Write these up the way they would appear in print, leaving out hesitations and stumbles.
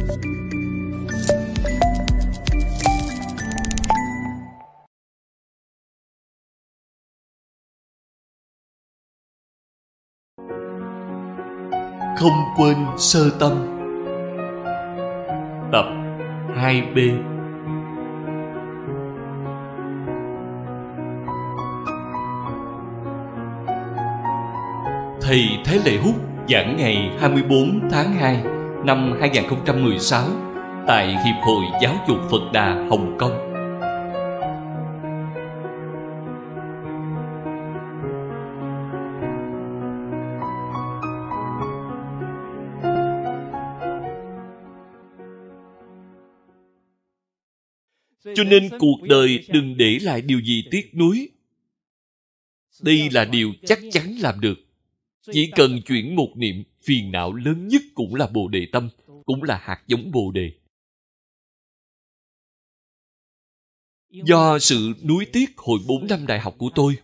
Không quên sơ tâm. Tập 2B. Thầy Thế Lệ Hút giảng ngày 24 tháng 2 năm 2016 tại Hiệp hội Giáo dục Phật Đà Hồng Kông. Cho nên cuộc đời đừng để lại điều gì tiếc nuối. Đây là điều chắc chắn làm được. Chỉ cần chuyển một niệm, phiền não lớn nhất cũng là Bồ Đề tâm, cũng là hạt giống Bồ Đề. Do sự nuối tiếc hồi 4 năm đại học của tôi,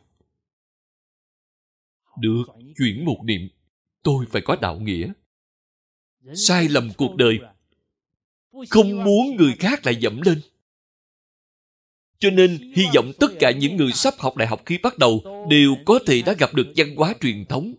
được chuyển một niệm, tôi phải có đạo nghĩa. Sai lầm cuộc đời, không muốn người khác lại dẫm lên. Cho nên, hy vọng tất cả những người sắp học đại học khi bắt đầu đều có thể đã gặp được văn hóa truyền thống.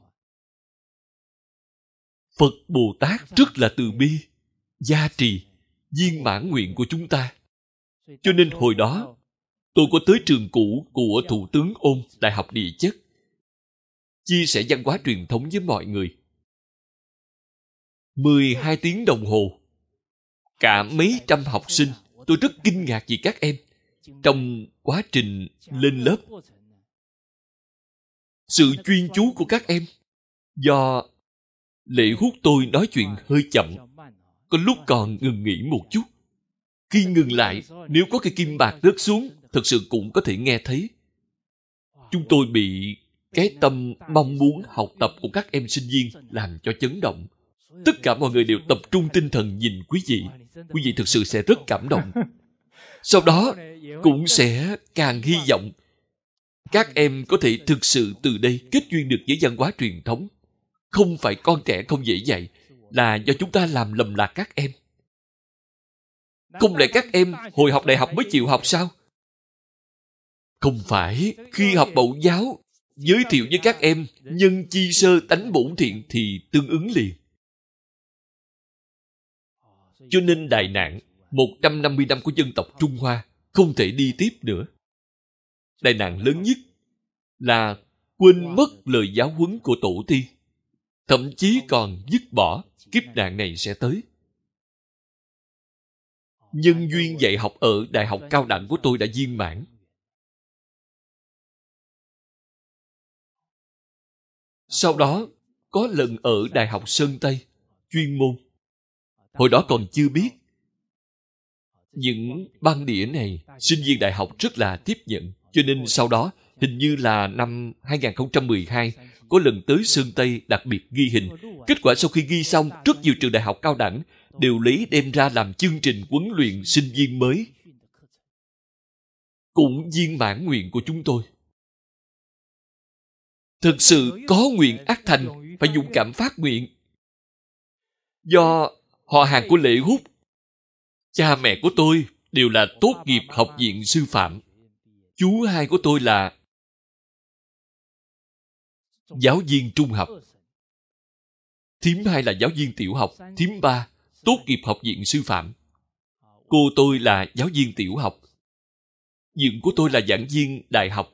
Phật Bồ Tát rất là từ bi, gia trì, viên mãn nguyện của chúng ta. Cho nên hồi đó, tôi có tới trường cũ của Thủ tướng Ôn, Đại học Địa chất, chia sẻ văn hóa truyền thống với mọi người. 12 tiếng đồng hồ, cả mấy trăm học sinh, tôi rất kinh ngạc vì các em. Trong quá trình lên lớp, sự chuyên chú của các em, do Lệ Hút tôi nói chuyện hơi chậm, có lúc còn ngừng nghỉ một chút. Khi ngừng lại, nếu có cây kim bạc rớt xuống, thật sự cũng có thể nghe thấy. Chúng tôi bị cái tâm mong muốn học tập của các em sinh viên làm cho chấn động. Tất cả mọi người đều tập trung tinh thần nhìn quý vị. Quý vị thực sự sẽ rất cảm động. Sau đó, cũng sẽ càng hy vọng các em có thể thực sự từ đây kết duyên được với văn hóa truyền thống. Không phải con trẻ không dễ dạy, là do chúng ta làm lầm lạc các em. Không lẽ các em hồi học đại học mới chịu học sao? Không phải, khi học Mẫu giáo, giới thiệu với các em nhân chi sơ tánh bổn thiện thì tương ứng liền. Cho nên đại nạn 150 năm của dân tộc Trung Hoa không thể đi tiếp nữa. Đại nạn lớn nhất là quên mất lời giáo huấn của tổ tiên, thậm chí còn dứt bỏ kiếp nạn này sẽ tới. Nhân duyên dạy học ở đại học cao đẳng của tôi đã viên mãn. Sau đó, có lần ở Đại học Sơn Tây, chuyên môn. Hồi đó còn chưa biết. Những băng đĩa này, sinh viên đại học rất là tiếp nhận. Cho nên sau đó, hình như là năm 2012, có lần tới Sơn Tây đặc biệt ghi hình. Kết quả sau khi ghi xong, rất nhiều trường đại học cao đẳng đều lấy đem ra làm chương trình huấn luyện sinh viên mới. Cũng viên mãn nguyện của chúng tôi. Thực sự có nguyện ắt thành, phải dũng cảm phát nguyện. Do họ hàng của Lệ Hút, cha mẹ của tôi đều là tốt nghiệp học viện sư phạm. Chú hai của tôi là giáo viên trung học. Thím hai là giáo viên tiểu học. Thím ba tốt nghiệp học viện sư phạm. Cô tôi là giáo viên tiểu học. Dượng của tôi là giảng viên đại học.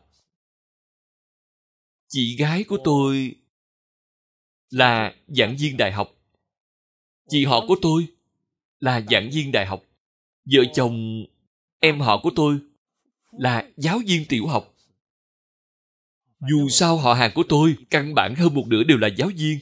Chị gái của tôi là giảng viên đại học. Chị họ của tôi là giảng viên đại học. Vợ chồng em họ của tôi là giáo viên tiểu học. Dù sao họ hàng của tôi căn bản hơn một nửa đều là giáo viên.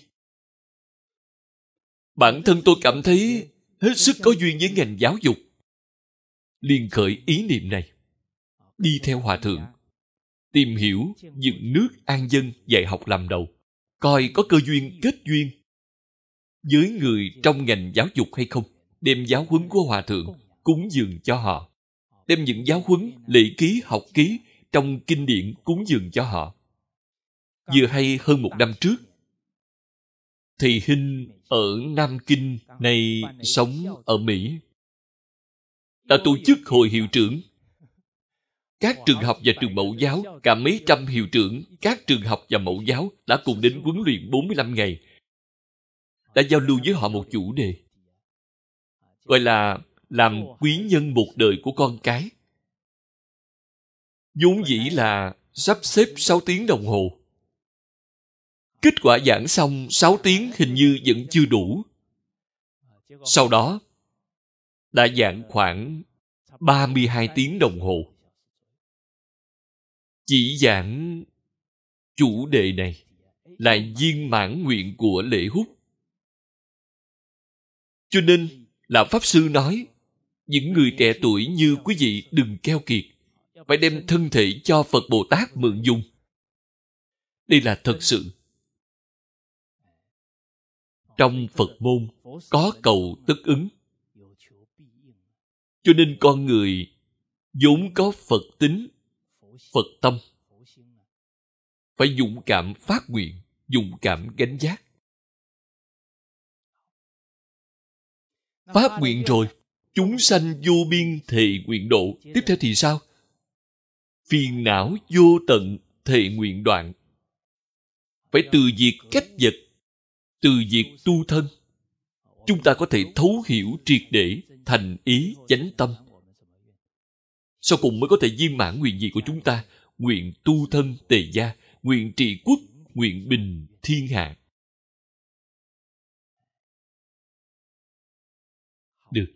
Bản thân tôi cảm thấy hết sức có duyên với ngành giáo dục, liền khởi ý niệm này. Đi theo Hòa Thượng, tìm hiểu dựng nước an dân dạy học làm đầu, coi có cơ duyên kết duyên với người trong ngành giáo dục hay không. Đem giáo huấn của Hòa Thượng cúng dường cho họ. Đem những giáo huấn, lễ ký, học ký trong kinh điển cúng dường cho họ. Vừa hay hơn một năm trước, Thầy Hinh ở Nam Kinh, nay sống ở Mỹ, đã tổ chức hội hiệu trưởng. Các trường học và trường mẫu giáo, cả mấy trăm hiệu trưởng các trường học và mẫu giáo đã cùng đến huấn luyện 45 ngày. Đã giao lưu với họ một chủ đề, gọi là làm quý nhân một đời của con cái. Vốn dĩ là sắp xếp 6 tiếng đồng hồ. Kết quả giảng xong 6 tiếng hình như vẫn chưa đủ. Sau đó, đã giảng khoảng 32 tiếng đồng hồ. Chỉ giảng chủ đề này là viên mãn nguyện của Lệ Hút. Cho nên, Lão Pháp Sư nói, những người trẻ tuổi như quý vị đừng keo kiệt, phải đem thân thể cho Phật Bồ Tát mượn dùng. Đây là thật sự. Trong Phật môn có cầu tất ứng. Cho nên con người vốn có Phật tính, Phật tâm. Phải dũng cảm phát nguyện, dũng cảm gánh vác. Phát nguyện rồi, chúng sanh vô biên thệ nguyện độ. Tiếp theo thì sao? Phiền não vô tận thệ nguyện đoạn. Phải từ diệt cách vật, từ diệt tu thân. Chúng ta có thể thấu hiểu triệt để, thành ý, chánh tâm. Sau cùng mới có thể viên mãn nguyện gì của chúng ta? Nguyện tu thân tề gia, nguyện trị quốc, nguyện bình thiên hạ. Được.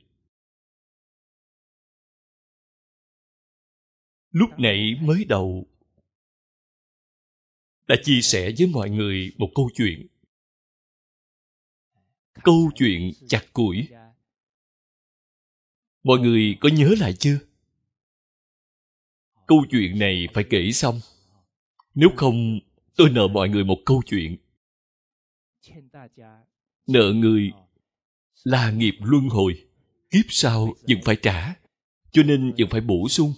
Lúc nãy mới đầu đã chia sẻ với mọi người một câu chuyện. Câu chuyện chặt củi. Mọi người có nhớ lại chưa? Câu chuyện này phải kể xong. Nếu không, tôi nợ mọi người một câu chuyện. Nợ người là nghiệp luân hồi. Kiếp sau vẫn phải trả. Cho nên vẫn phải bổ sung.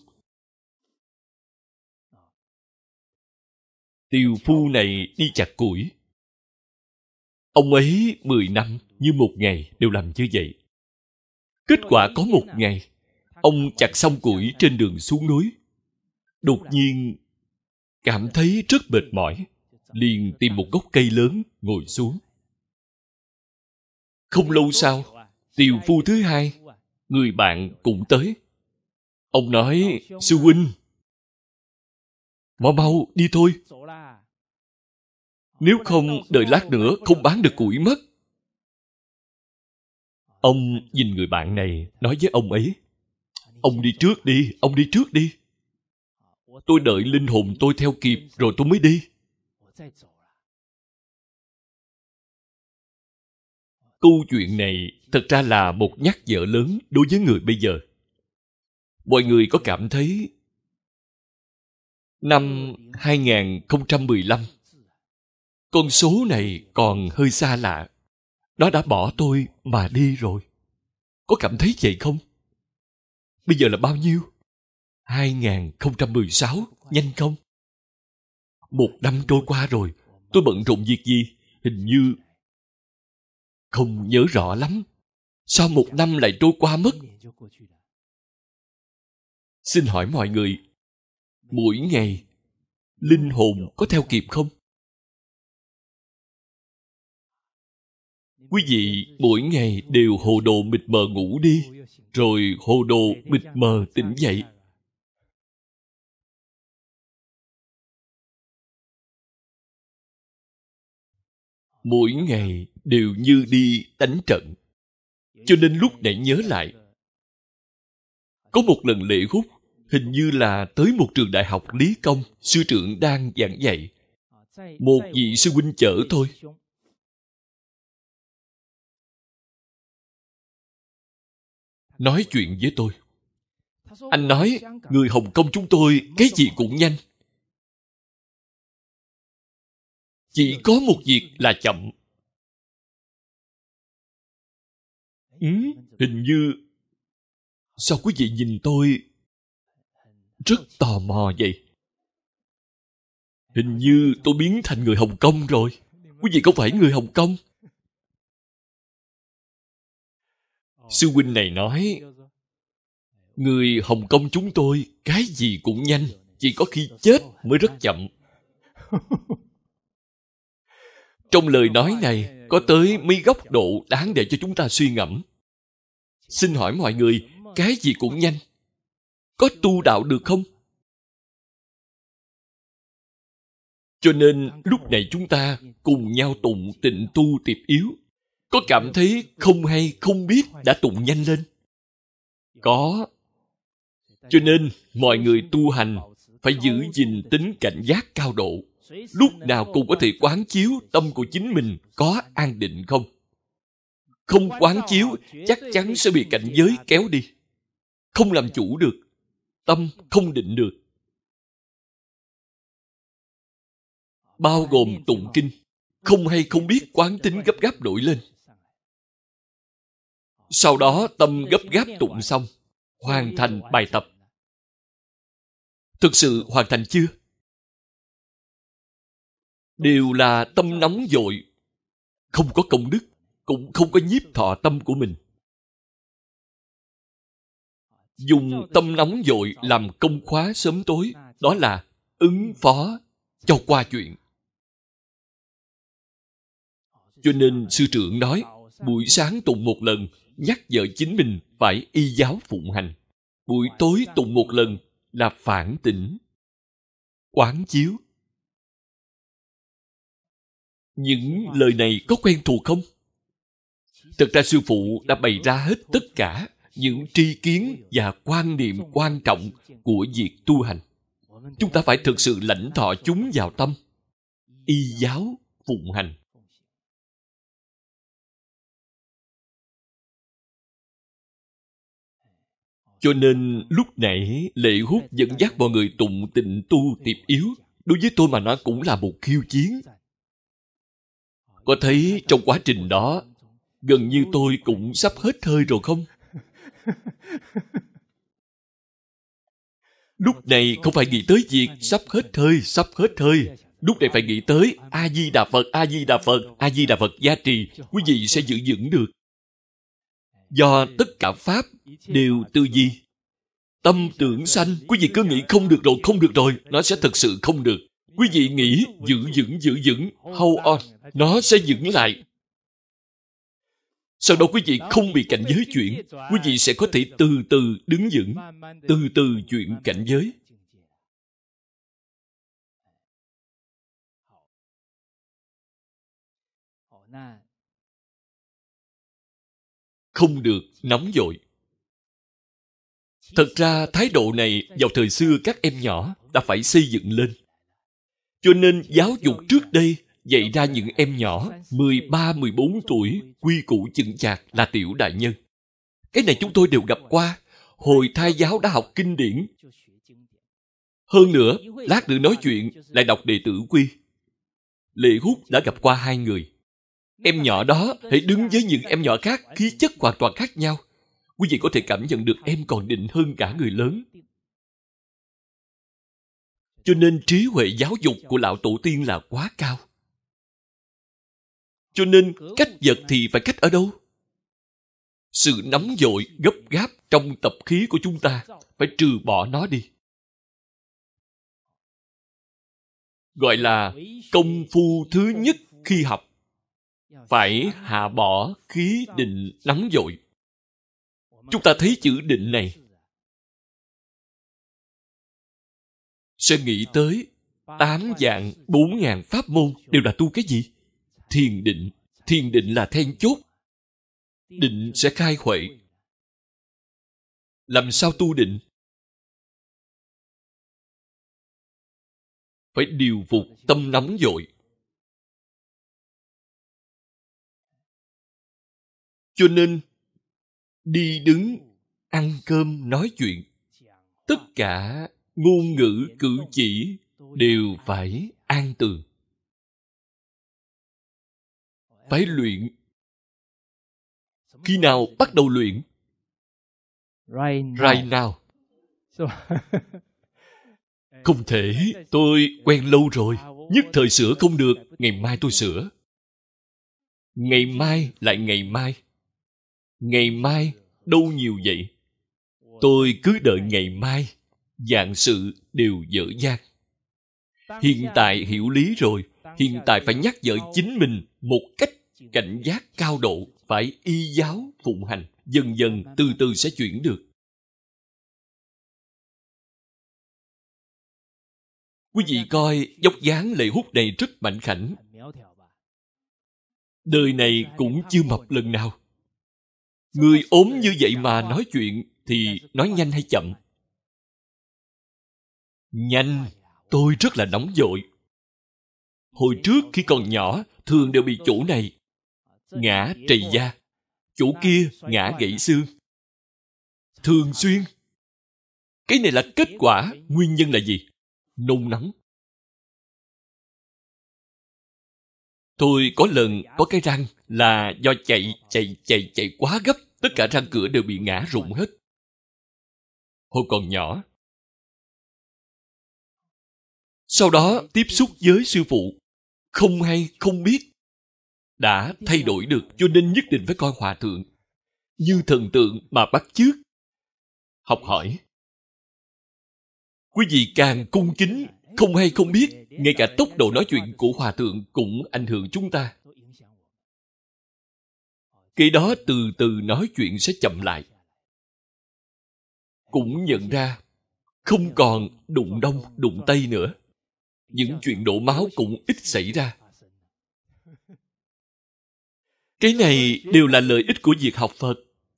Tiều phu này đi chặt củi. Ông ấy 10 năm như một ngày đều làm như vậy. Kết quả có một ngày, ông chặt xong củi trên đường xuống núi. Đột nhiên cảm thấy rất mệt mỏi, liền tìm một gốc cây lớn ngồi xuống. Không lâu sau, tiều phu thứ hai, người bạn cũng tới. Ông nói, sư huynh, mau mau đi thôi. Nếu không, đợi lát nữa không bán được củi mất. Ông nhìn người bạn này, nói với ông ấy, ông đi trước đi, ông đi trước đi. Tôi đợi linh hồn tôi theo kịp rồi tôi mới đi. Câu chuyện này thật ra là một nhắc nhở lớn đối với người bây giờ. Mọi người có cảm thấy năm 2015 con số này còn hơi xa lạ. Nó đã bỏ tôi mà đi rồi. Có cảm thấy vậy không? Bây giờ là bao nhiêu? 2016, nhanh không? Một năm trôi qua rồi, tôi bận rộn việc gì? Hình như không nhớ rõ lắm. Sao một năm lại trôi qua mất? Xin hỏi mọi người, mỗi ngày linh hồn có theo kịp không? Quý vị mỗi ngày đều hồ đồ mịt mờ ngủ đi, rồi hồ đồ mịt mờ tỉnh dậy. Mỗi ngày đều như đi đánh trận. Cho nên lúc nãy nhớ lại, có một lần Lệ Hút hình như là tới một trường đại học lý công, sư trưởng đang giảng dạy. Một vị sư huynh chở thôi. Nói chuyện với tôi. Anh nói, người Hồng Kông chúng tôi cái gì cũng nhanh. Chỉ có một việc là chậm. Hình như... Sao quý vị nhìn tôi rất tò mò vậy? Hình như tôi biến thành người Hồng Kông rồi. Quý vị không phải người Hồng Kông. Sư huynh này nói, người Hồng Kông chúng tôi cái gì cũng nhanh, chỉ có khi chết mới rất chậm. Trong lời nói này có tới mấy góc độ đáng để cho chúng ta suy ngẫm. Xin hỏi mọi người, cái gì cũng nhanh, có tu đạo được không? Cho nên lúc này chúng ta cùng nhau tụng Tịnh Tu Tiệp Yếu. Có cảm thấy không hay không biết đã tụng nhanh lên? Có. Cho nên mọi người tu hành phải giữ gìn tính cảnh giác cao độ. Lúc nào cũng có thể quán chiếu tâm của chính mình có an định không. Không quán chiếu chắc chắn sẽ bị cảnh giới kéo đi. Không làm chủ được. Tâm không định được. Bao gồm tụng kinh. Không hay không biết quán tính gấp gáp nổi lên. Sau đó tâm gấp gáp tụng xong, hoàn thành bài tập. Thực sự hoàn thành chưa? Đều là tâm nóng vội, không có công đức, cũng không có nhiếp thọ tâm của mình. Dùng tâm nóng vội làm công khóa sớm tối, đó là ứng phó cho qua chuyện. Cho nên sư trưởng nói, buổi sáng tụng một lần, nhắc nhở chính mình phải y giáo phụng hành. Buổi tối tụng một lần là phản tỉnh, quán chiếu. Những lời này có quen thuộc không? Thật ra sư phụ đã bày ra hết tất cả những tri kiến và quan niệm quan trọng của việc tu hành. Chúng ta phải thực sự lãnh thọ chúng vào tâm, y giáo phụng hành. Cho nên lúc nãy Lệ Hút dẫn dắt mọi người tụng Tịnh Tu Tiệp Yếu, đối với tôi mà nói cũng là một khiêu chiến. Có thấy trong quá trình đó, gần như tôi cũng sắp hết hơi rồi không? Lúc này không phải nghĩ tới việc sắp hết hơi. Lúc này phải nghĩ tới A-di-đà Phật, A-di-đà Phật, A-di-đà Phật gia trì, quý vị sẽ giữ vững được. Do tất cả Pháp đều từ gì? Tâm tưởng sanh, quý vị cứ nghĩ không được rồi, nó sẽ thực sự không được. Quý vị nghĩ giữ vững, hold on, nó sẽ vững lại. Sau đó quý vị không bị cảnh giới chuyển, quý vị sẽ có thể từ từ đứng vững, từ từ chuyển cảnh giới. Không được nóng vội. Thật ra thái độ này vào thời xưa các em nhỏ đã phải xây dựng lên. Cho nên giáo dục trước đây dạy ra những em nhỏ 13-14 tuổi quy củ chững chạc là tiểu đại nhân. Cái này chúng tôi đều gặp qua. Hồi thai giáo đã học kinh điển. Hơn nữa, lát nữa nói chuyện lại đọc đệ tử quy. Lệ Hút đã gặp qua 2 người. Em nhỏ đó hãy đứng với những em nhỏ khác, khí chất hoàn toàn khác nhau. Quý vị có thể cảm nhận được em còn định hơn cả người lớn. Cho nên trí huệ giáo dục của lão tổ tiên là quá cao. Cho nên cách vật thì phải cách ở đâu? Sự nóng vội, gấp gáp trong tập khí của chúng ta phải trừ bỏ nó đi. Gọi là công phu thứ nhất khi học. Phải hạ bỏ khí định nóng vội. Chúng ta thấy chữ định này sẽ nghĩ tới 8 vạn 4.000 pháp môn đều là tu cái gì? Thiền định. Thiền định là then chốt. Định sẽ khai huệ. Làm sao tu định? Phải điều phục tâm nóng vội. Cho nên đi đứng, ăn cơm, nói chuyện, tất cả ngôn ngữ, cử chỉ đều phải an tường. Phải luyện. Khi nào bắt đầu luyện? Right now. Không thể, tôi quen lâu rồi, nhất thời sửa không được, ngày mai tôi sửa. Ngày mai lại ngày mai. Ngày mai đâu nhiều vậy. Tôi cứ đợi ngày mai, vạn sự đều dở dang. Hiện tại hiểu lý rồi, hiện tại phải nhắc nhở chính mình một cách cảnh giác cao độ, phải y giáo phụng hành, dần dần từ từ sẽ chuyển được. Quý vị coi vóc dáng Lệ Hút này rất mảnh khảnh. Đời này cũng chưa mập lần nào. Người ốm như vậy mà nói chuyện thì nói nhanh hay chậm? Nhanh. Tôi rất là nóng vội. Hồi trước khi còn nhỏ, thường đều bị chỗ này ngã trầy da, chỗ kia ngã gãy xương. Thường xuyên. Cái này là kết quả. Nguyên nhân là gì? Nôn nóng. Tôi có lần có cái răng là do chạy quá gấp, tất cả răng cửa đều bị ngã rụng hết. Hồi còn nhỏ. Sau đó tiếp xúc với sư phụ, không hay không biết, đã thay đổi được, cho nên nhất định phải coi hòa thượng như thần tượng mà bắt chước, học hỏi. Quý vị càng cung kính, không hay không biết, ngay cả tốc độ nói chuyện của hòa thượng cũng ảnh hưởng chúng ta. Cái đó từ từ nói chuyện sẽ chậm lại. Cũng nhận ra không còn đụng đông đụng tây nữa. Những chuyện đổ máu cũng ít xảy ra. Cái này đều là lợi ích của việc học Phật.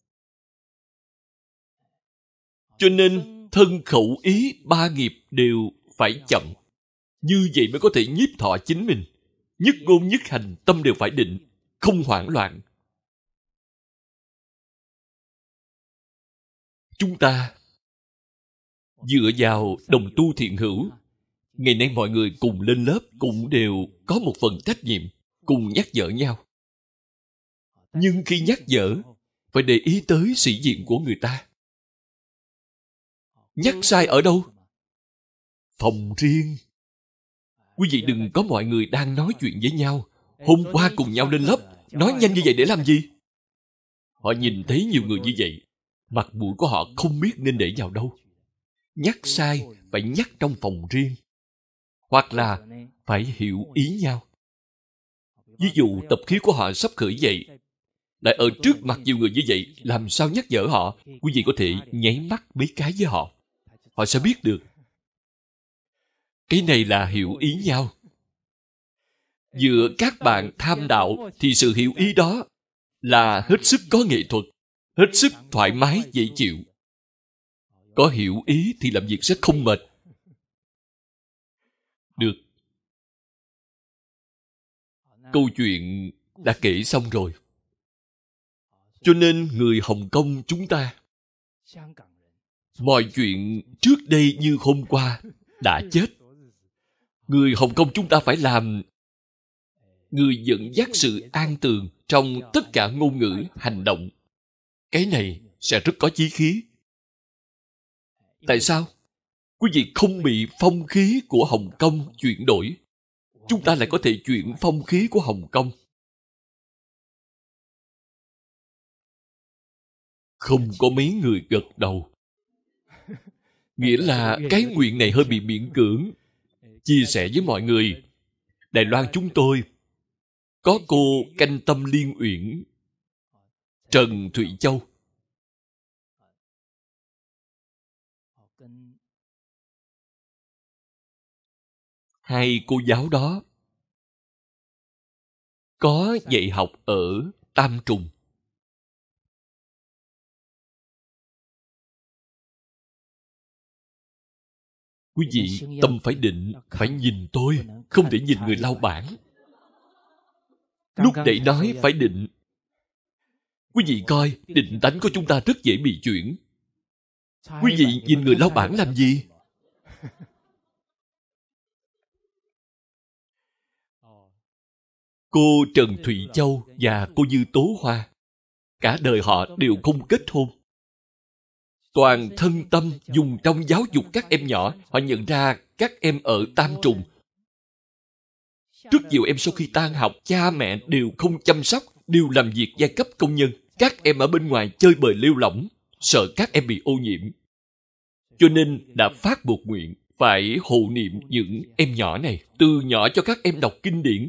Cho nên thân khẩu ý ba nghiệp đều phải chậm. Như vậy mới có thể nhiếp thọ chính mình. Nhất ngôn nhất hành tâm đều phải định, không hoảng loạn. Chúng ta dựa vào đồng tu thiện hữu. Ngày nay mọi người cùng lên lớp cũng đều có một phần trách nhiệm, cùng nhắc nhở nhau. Nhưng khi nhắc nhở, phải để ý tới sĩ diện của người ta. Nhắc sai ở đâu? Phòng riêng. Quý vị đừng có mọi người đang nói chuyện với nhau. Hôm qua cùng nhau lên lớp, nói nhanh như vậy để làm gì? Họ nhìn thấy nhiều người như vậy, mặt mũi của họ không biết nên để vào đâu. Nhắc sai phải nhắc trong phòng riêng, hoặc là phải hiểu ý nhau. Ví dụ tập khí của họ sắp khởi dậy, lại ở trước mặt nhiều người như vậy, làm sao nhắc nhở họ? Quý vị có thể nháy mắt mấy cái với họ, họ sẽ biết được. Cái này là hiểu ý nhau. Giữa các bạn tham đạo thì sự hiểu ý đó là hết sức có nghệ thuật, hết sức thoải mái dễ chịu. Có hiểu ý thì làm việc sẽ không mệt. Được. Câu chuyện đã kể xong rồi. Cho nên người Hồng Kông chúng ta, mọi chuyện trước đây như hôm qua đã chết. Người Hồng Kông chúng ta phải làm người dẫn dắt sự an tường trong tất cả ngôn ngữ, hành động. Cái này sẽ rất có chí khí. Tại sao? Quý vị không bị phong khí của Hồng Kông chuyển đổi. Chúng ta lại có thể chuyển phong khí của Hồng Kông. Không có mấy người gật đầu. Nghĩa là cái nguyện này hơi bị miễn cưỡng. Chia sẻ với mọi người. Đài Loan chúng tôi có cô Canh Tâm Liên Uyển, Trần Thụy Châu. Hai cô giáo đó có dạy học ở Tam Trùng. Quý vị tâm phải định, phải nhìn tôi, không thể nhìn người lau bảng. Lúc để nói phải định. Quý vị coi, định tánh của chúng ta rất dễ bị chuyển. Quý vị nhìn người lau bảng làm gì? Cô Trần Thụy Châu và cô Dư Tố Hoa, cả đời họ đều không kết hôn. Toàn thân tâm dùng trong giáo dục các em nhỏ. Họ nhận ra các em ở Tam Trùng. Rất nhiều em sau khi tan học, cha mẹ đều không chăm sóc, đều làm việc giai cấp công nhân. Các em ở bên ngoài chơi bời lêu lỏng, sợ các em bị ô nhiễm. Cho nên đã phát một nguyện phải hộ niệm những em nhỏ này, từ nhỏ cho các em đọc kinh điển.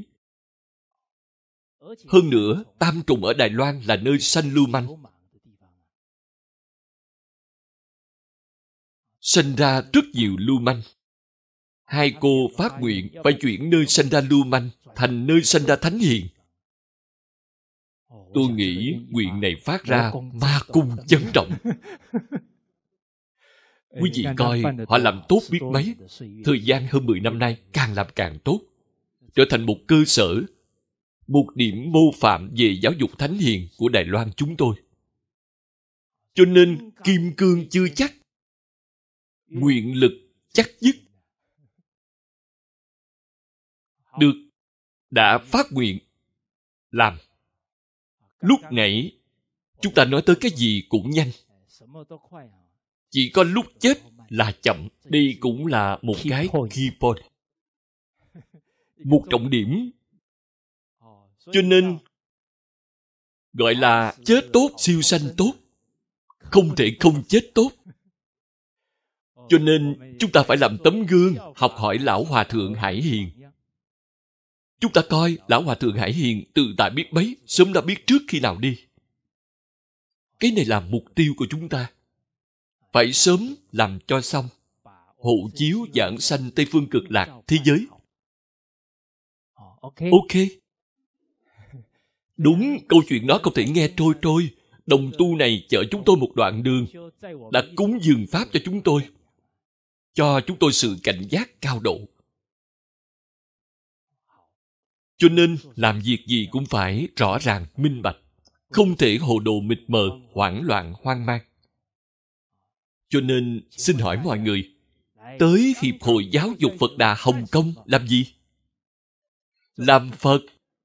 Hơn nữa, Tam Trùng ở Đài Loan là nơi sanh lưu manh. Sanh ra rất nhiều lưu manh. Hai cô phát nguyện phải chuyển nơi sanh ra lưu manh thành nơi sanh ra thánh hiền. Tôi nghĩ nguyện này phát ra ma cung chấn động. Quý vị coi họ làm tốt biết mấy. Thời gian hơn 10 năm nay càng làm càng tốt, trở thành một cơ sở, một điểm mô phạm về giáo dục thánh hiền của Đài Loan chúng tôi. Cho nên kim cương chưa chắc, nguyện lực chắc dứt. Được, đã phát nguyện làm. Lúc nãy chúng ta nói tới cái gì cũng nhanh, chỉ có lúc chết là chậm. Đây cũng là một cái key point, một trọng điểm. Cho nên gọi là chết tốt siêu sanh tốt, không thể không chết tốt. Cho nên chúng ta phải làm tấm gương, học hỏi Lão Hòa Thượng Hải Hiền. Chúng ta coi Lão Hòa Thượng Hải Hiền tự tại biết mấy, sớm đã biết trước khi nào đi. Cái này là mục tiêu của chúng ta. Phải sớm làm cho xong. Hộ chiếu giảng sanh Tây Phương Cực Lạc thế giới. Ok. Đúng, câu chuyện đó không thể nghe trôi trôi. Đồng tu này chở chúng tôi một đoạn đường, đã cúng dường Pháp cho chúng tôi sự cảnh giác cao độ. Cho nên làm việc gì cũng phải rõ ràng, minh bạch, không thể hồ đồ mịt mờ, hoảng loạn, hoang mang. Cho nên xin hỏi mọi người, tới Hiệp hội Giáo dục Phật Đà Hồng Kông làm gì? Làm Phật.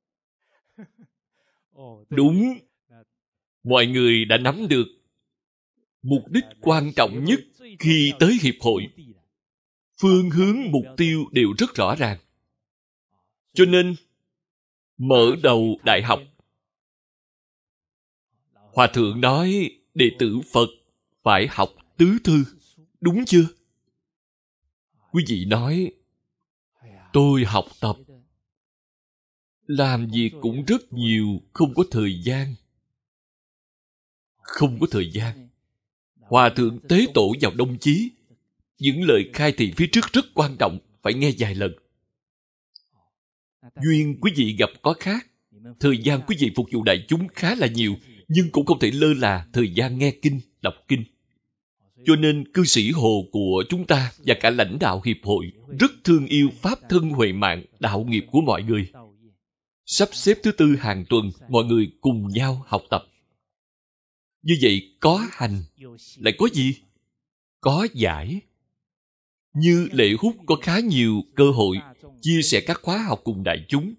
Đúng, mọi người đã nắm được mục đích quan trọng nhất khi tới Hiệp hội. Phương hướng mục tiêu đều rất rõ ràng. Cho nên mở đầu đại học, Hòa Thượng nói đệ tử Phật phải học tứ thư. Đúng chưa? Quý vị nói tôi học tập, làm việc cũng rất nhiều, không có thời gian. Không có thời gian. Hòa Thượng Tế Tổ vào Đông Chí, những lời khai thị phía trước rất quan trọng, phải nghe vài lần. Duyên quý vị gặp có khác, thời gian quý vị phục vụ đại chúng khá là nhiều, nhưng cũng không thể lơ là thời gian nghe kinh, đọc kinh. Cho nên cư sĩ Hồ của chúng ta và cả lãnh đạo hiệp hội rất thương yêu pháp thân huệ mạng, đạo nghiệp của mọi người. Sắp xếp thứ tư hàng tuần, mọi người cùng nhau học tập. Như vậy có hành, lại có gì? Có giải. Như Lệ Hút có khá nhiều cơ hội chia sẻ các khóa học cùng đại chúng.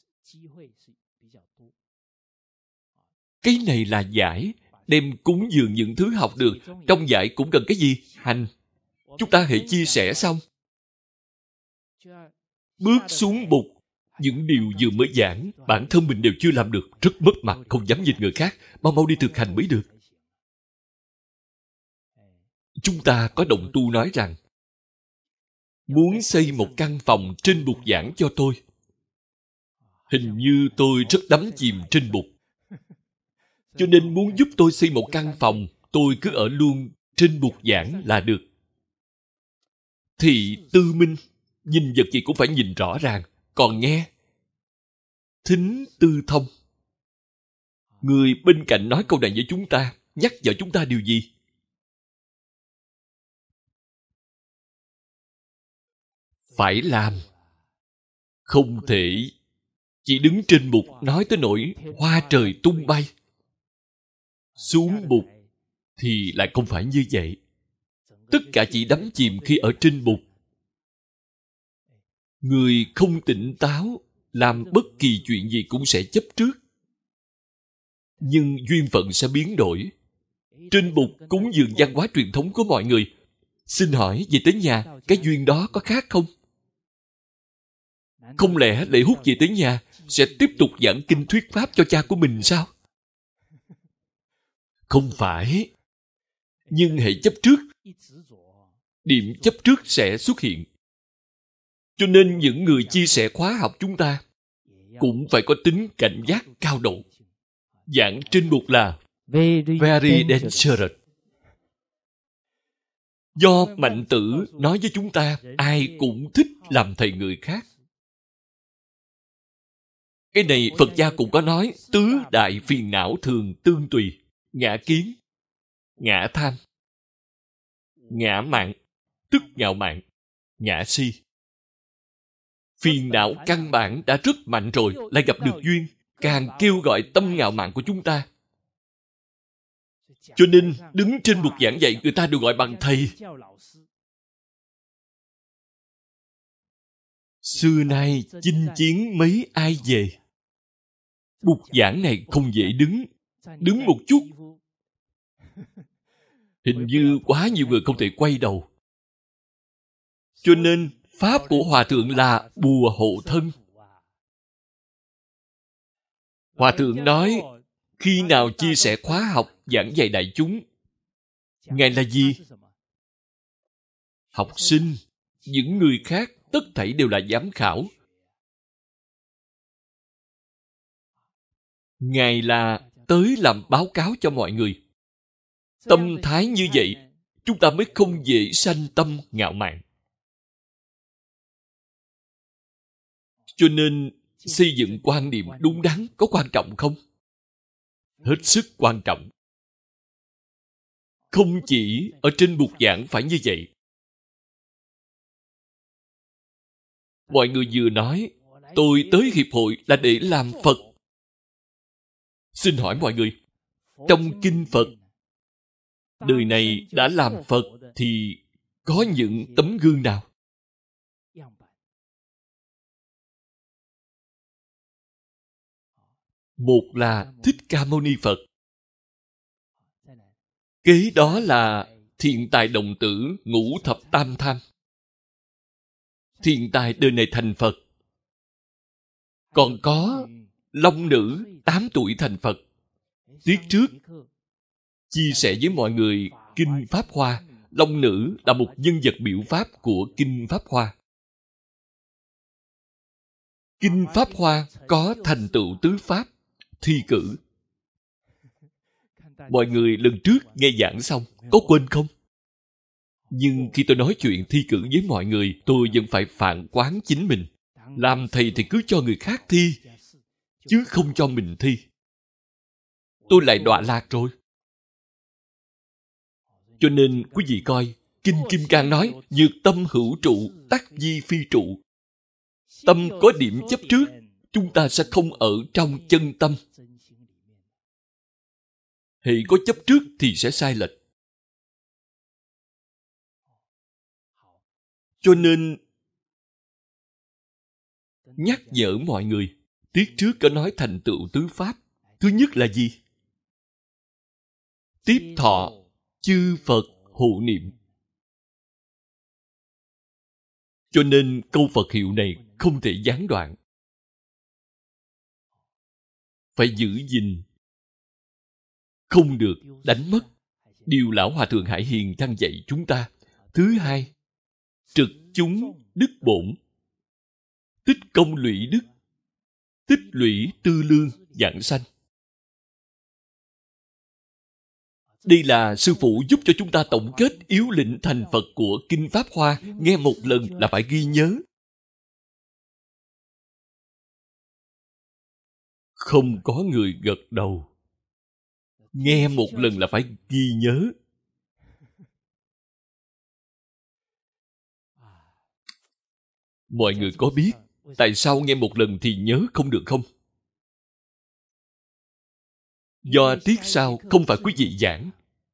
Cái này là giải, đem cúng dường những thứ học được. Trong giải cũng cần cái gì? Hành. Chúng ta hãy chia sẻ xong, bước xuống bục, những điều vừa mới giảng, bản thân mình đều chưa làm được, rất mất mặt, không dám nhìn người khác, mau đi thực hành mới được. Chúng ta có đồng tu nói rằng, muốn xây một căn phòng trên bục giảng cho tôi. Hình như tôi rất đắm chìm trên bục. Cho nên muốn giúp tôi xây một căn phòng, tôi cứ ở luôn trên bục giảng là được. Thị tư minh, nhìn vật gì cũng phải nhìn rõ ràng. Còn nghe, thính tư thông. Người bên cạnh nói câu này với chúng ta, nhắc nhở chúng ta điều gì? Phải làm. Không thể chỉ đứng trên bục nói tới nỗi hoa trời tung bay. Xuống bục thì lại không phải như vậy. Tất cả chỉ đắm chìm khi ở trên bục. Người không tỉnh táo, làm bất kỳ chuyện gì cũng sẽ chấp trước. Nhưng duyên phận sẽ biến đổi. Trên bục cúng dường văn hóa truyền thống của mọi người. Xin hỏi về tới nhà, cái duyên đó có khác không? Không lẽ Lệ Hút về tới nhà sẽ tiếp tục giảng kinh thuyết pháp cho cha của mình sao? Không phải. Nhưng hệ chấp trước, điểm chấp trước sẽ xuất hiện. Cho nên những người chia sẻ khóa học chúng ta cũng phải có tính cảnh giác cao độ. Giảng trên mục là Very Dangerous. Do Mạnh Tử nói với chúng ta, ai cũng thích làm thầy người khác. Cái này Phật gia cũng có nói, tứ đại phiền não thường tương tùy. Ngã kiến, ngã tham, ngã mạn, tức ngạo mạn, ngã si. Phiền não căn bản đã rất mạnh rồi, lại gặp được duyên, càng kêu gọi tâm ngạo mạn của chúng ta. Cho nên, đứng trên bục giảng dạy, người ta được gọi bằng thầy. Xưa nay, chinh chiến mấy ai về. Bục giảng này không dễ đứng. Đứng một chút, hình như quá nhiều người không thể quay đầu. Cho nên, Pháp của Hòa Thượng là bùa hộ thân. Hòa Thượng nói, khi nào chia sẻ khóa học giảng dạy đại chúng, Ngài là gì? Học sinh, những người khác, tất thảy đều là giám khảo. Ngài là tới làm báo cáo cho mọi người. Tâm thái như vậy, chúng ta mới không dễ sanh tâm ngạo mạn. Cho nên, xây dựng quan niệm đúng đắn có quan trọng không? Hết sức quan trọng. Không chỉ ở trên bục giảng phải như vậy. Mọi người vừa nói, tôi tới hiệp hội là để làm Phật. Xin hỏi mọi người, trong kinh Phật, đời này đã làm Phật thì có những tấm gương nào? Một là Thích Ca Mâu Ni Phật. Kế đó là Thiện Tài Đồng Tử Ngũ Thập Tam Tham. Thiện Tài đời này thành Phật. Còn có Long Nữ 8 tuổi thành Phật. Tiết trước chia sẻ với mọi người Kinh Pháp Hoa. Long Nữ là một nhân vật biểu pháp của Kinh Pháp Hoa. Kinh Pháp Hoa có thành tựu tứ pháp, thi cử. Mọi người lần trước nghe giảng xong, có quên không? Nhưng khi tôi nói chuyện thi cử với mọi người, tôi vẫn phải phản quán chính mình. Làm thầy thì cứ cho người khác thi, chứ không cho mình thi. Tôi lại đọa lạc rồi. Cho nên quý vị coi, Kinh Kim Cang nói, nhược tâm hữu trụ, tắc di phi trụ. Tâm có điểm chấp trước, chúng ta sẽ không ở trong chân tâm. Hễ có chấp trước thì sẽ sai lệch. Cho nên, nhắc nhở mọi người, tiết trước có nói thành tựu tứ pháp. Thứ nhất là gì? Tiếp thọ chư Phật hộ niệm. Cho nên câu Phật hiệu này không thể gián đoạn. Phải giữ gìn. Không được đánh mất. Điều Lão Hòa Thượng Hải Hiền đang dạy chúng ta. Thứ hai, trực chúng đức bổn. Tích công lũy đức. Tích lũy tư lương giảng sanh. Đây là sư phụ giúp cho chúng ta tổng kết yếu lĩnh thành Phật của Kinh Pháp Hoa. Nghe một lần là phải ghi nhớ. Không có người gật đầu. Nghe một lần là phải ghi nhớ. Mọi người có biết tại sao nghe một lần thì nhớ không được không? Do tiết sau không phải quý vị giảng.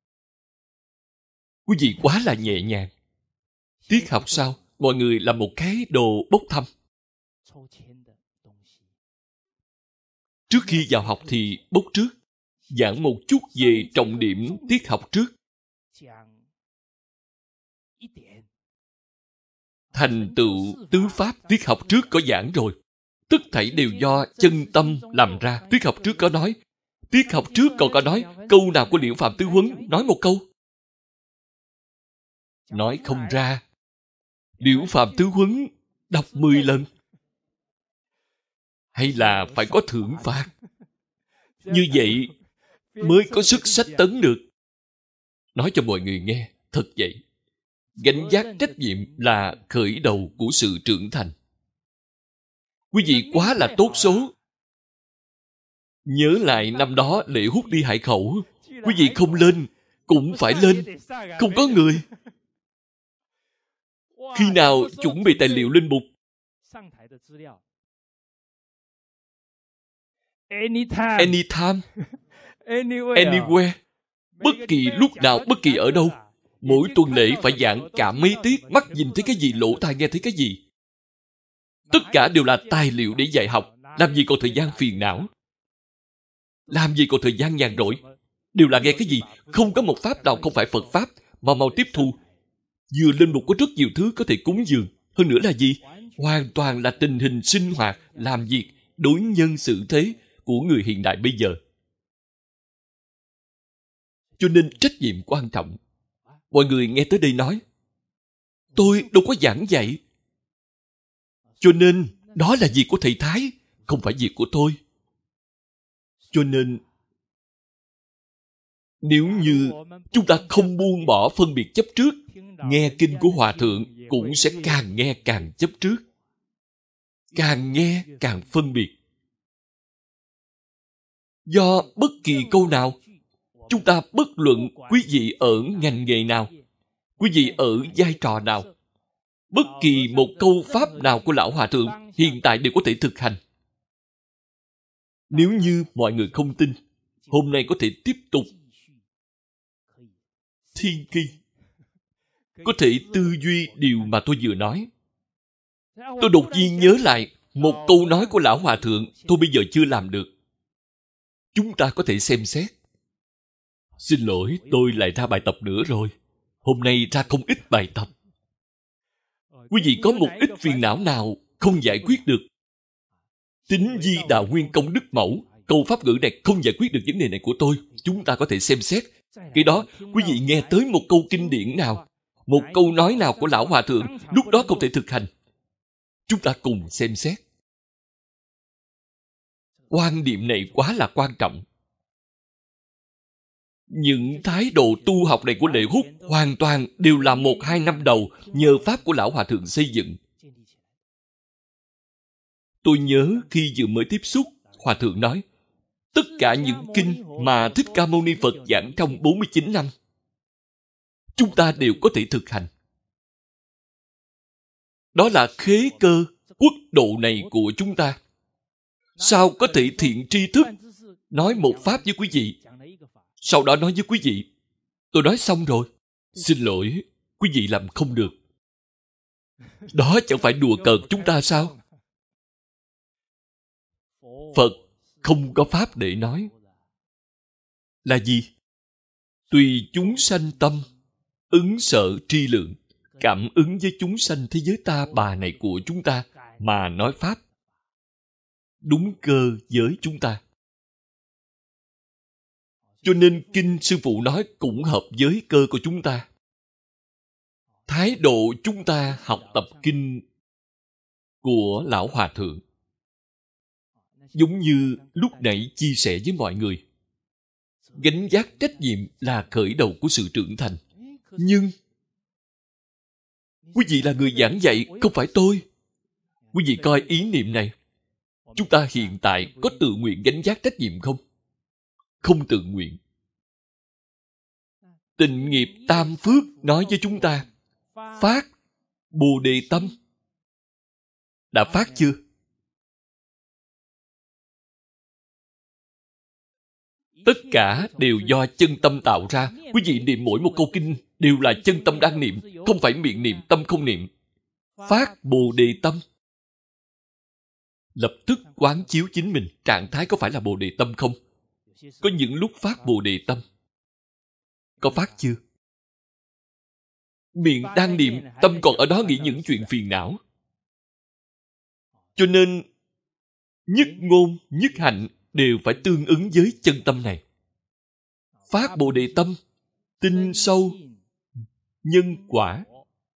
Quý vị quá là nhẹ nhàng. Tiết học sau, mọi người làm một cái đồ bốc thăm. Trước khi vào học thì bốc trước. Giảng một chút về trọng điểm tiết học trước. Thành tựu tứ pháp tiết học trước có giảng rồi. Tất thảy đều do chân tâm làm ra. Tiết học trước có nói, Tiết học trước còn có nói câu nào của Liễu Phạm Tứ Huấn, nói một câu. Nói không ra. Liễu Phạm Tứ Huấn đọc 10 lần. Hay là phải có thưởng phạt. Như vậy mới có sức sách tấn được. Nói cho mọi người nghe, thật vậy. Gánh vác trách nhiệm là khởi đầu của sự trưởng thành. Quý vị quá là tốt số. Nhớ lại năm đó Lệ Hút đi Hải Khẩu, quý vị không lên cũng phải lên, không có người. Khi nào chuẩn bị tài liệu lên bục? Anytime, anywhere, bất kỳ lúc nào, bất kỳ ở đâu. Mỗi tuần lễ phải giảng cả mấy tiết, mắt nhìn thấy cái gì, lỗ tai nghe thấy cái gì. Tất cả đều là tài liệu để dạy học. Làm gì còn thời gian phiền não? Làm gì còn thời gian nhàn rỗi? Đều là nghe cái gì? Không có một pháp nào không phải Phật Pháp, mà mau tiếp thu. Vừa lên bục có rất nhiều thứ có thể cúng dường. Hơn nữa là gì? Hoàn toàn là tình hình sinh hoạt, làm việc, đối nhân xử thế của người hiện đại bây giờ. Cho nên trách nhiệm quan trọng. Mọi người nghe tới đây nói, tôi đâu có giảng dạy. Cho nên, đó là việc của thầy Thái, không phải việc của tôi. Cho nên, nếu như chúng ta không buông bỏ phân biệt chấp trước, nghe kinh của Hòa Thượng cũng sẽ càng nghe càng chấp trước. Càng nghe càng phân biệt. Do bất kỳ câu nào, chúng ta bất luận quý vị ở ngành nghề nào, quý vị ở vai trò nào, bất kỳ một câu pháp nào của Lão Hòa Thượng hiện tại đều có thể thực hành. Nếu như mọi người không tin, hôm nay có thể tiếp tục thiên kinh, có thể tư duy điều mà tôi vừa nói. Tôi đột nhiên nhớ lại một câu nói của Lão Hòa Thượng, tôi bây giờ chưa làm được. Chúng ta có thể xem xét. Xin lỗi, tôi lại ra bài tập nữa rồi. Hôm nay ra không ít bài tập. Quý vị có một ít phiền não nào không giải quyết được? Tính Di Đà Nguyên Công Đức Mẫu, câu pháp ngữ này không giải quyết được vấn đề này của tôi. Chúng ta có thể xem xét. Cái đó, quý vị nghe tới một câu kinh điển nào, một câu nói nào của Lão Hòa Thượng, lúc đó không thể thực hành. Chúng ta cùng xem xét. Quan niệm này quá là quan trọng. Những thái độ tu học này của Lệ Hút hoàn toàn đều là 1-2 năm đầu nhờ pháp của Lão Hòa Thượng xây dựng. Tôi nhớ khi vừa mới tiếp xúc, Hòa Thượng nói, tất cả những kinh mà Thích Ca Mâu Ni Phật giảng trong 49 năm, chúng ta đều có thể thực hành. Đó là khế cơ quốc độ này của chúng ta. Sao có thể thiện tri thức nói một pháp với quý vị, sau đó nói với quý vị, tôi nói xong rồi, xin lỗi, quý vị làm không được. Đó chẳng phải đùa cợt chúng ta sao? Phật không có pháp để nói. Là gì? Tùy chúng sanh tâm, ứng sở tri lượng, cảm ứng với chúng sanh thế giới ta bà này của chúng ta mà nói pháp. Đúng cơ với chúng ta. Cho nên kinh sư phụ nói cũng hợp với cơ của chúng ta. Thái độ chúng ta học tập kinh của Lão Hòa Thượng, giống như lúc nãy chia sẻ với mọi người, gánh vác trách nhiệm là khởi đầu của sự trưởng thành. Nhưng quý vị là người giảng dạy, không phải tôi. Quý vị coi ý niệm này. Chúng ta hiện tại có tự nguyện gánh vác trách nhiệm không? Không tự nguyện. Tịnh nghiệp tam phước nói với chúng ta, phát Bồ Đề tâm. Đã phát chưa? Tất cả đều do chân tâm tạo ra. Quý vị niệm mỗi một câu kinh đều là chân tâm đang niệm, không phải miệng niệm, tâm không niệm. Phát Bồ Đề tâm. Lập tức quán chiếu chính mình, trạng thái có phải là Bồ Đề tâm không? Có những lúc phát Bồ Đề tâm. Có phát chưa? Miệng đang niệm, tâm còn ở đó nghĩ những chuyện phiền não. Cho nên, nhất ngôn, nhất hạnh đều phải tương ứng với chân tâm này. Phát Bồ Đề tâm, tin sâu nhân quả.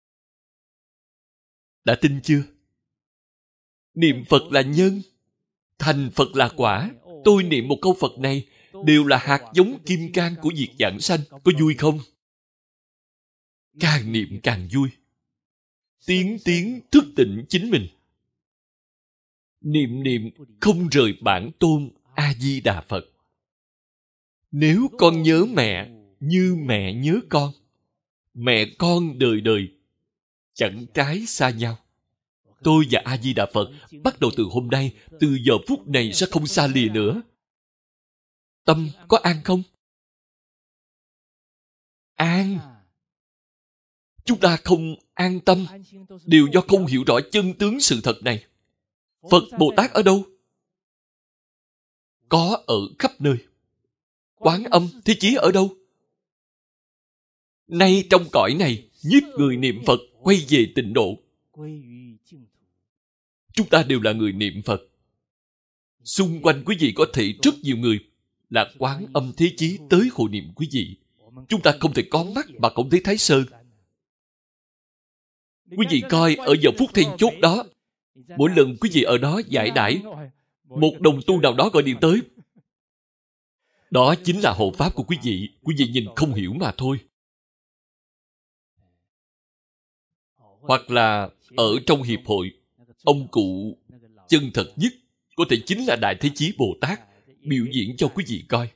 Đã tin chưa? Niệm Phật là nhân, thành Phật là quả. Tôi niệm một câu Phật này đều là hạt giống kim cang của việc giảng sanh. Có vui không? Càng niệm càng vui. Tiến tiến thức tỉnh chính mình. Niệm niệm không rời bản tôn A-di-đà Phật. Nếu con nhớ mẹ như mẹ nhớ con, mẹ con đời đời chẳng trái xa nhau. Tôi và A-di-đà Phật bắt đầu từ hôm nay, từ giờ phút này sẽ không xa lìa nữa. Tâm có an không? An. Chúng ta không an tâm đều do không hiểu rõ chân tướng sự thật này. Phật Bồ Tát ở đâu? Có ở khắp nơi. Quán Âm Thế Chí ở đâu? Nay trong cõi này, nhiếp người niệm Phật quay về tịnh độ. Chúng ta đều là người niệm Phật. Xung quanh quý vị có thể rất nhiều người là Quán Âm Thế Chí tới hộ niệm quý vị. Chúng ta không thể có mắt mà không thấy Thái Sơn. Quý vị coi ở giờ phút then chốt đó, mỗi lần quý vị ở đó giải đãi, một đồng tu nào đó gọi điện tới. Đó chính là hộ pháp của quý vị. Quý vị nhìn không hiểu mà thôi. Hoặc là ở trong hiệp hội, ông cụ chân thật nhất có thể chính là Đại Thế Chí Bồ Tát biểu diễn cho quý vị coi.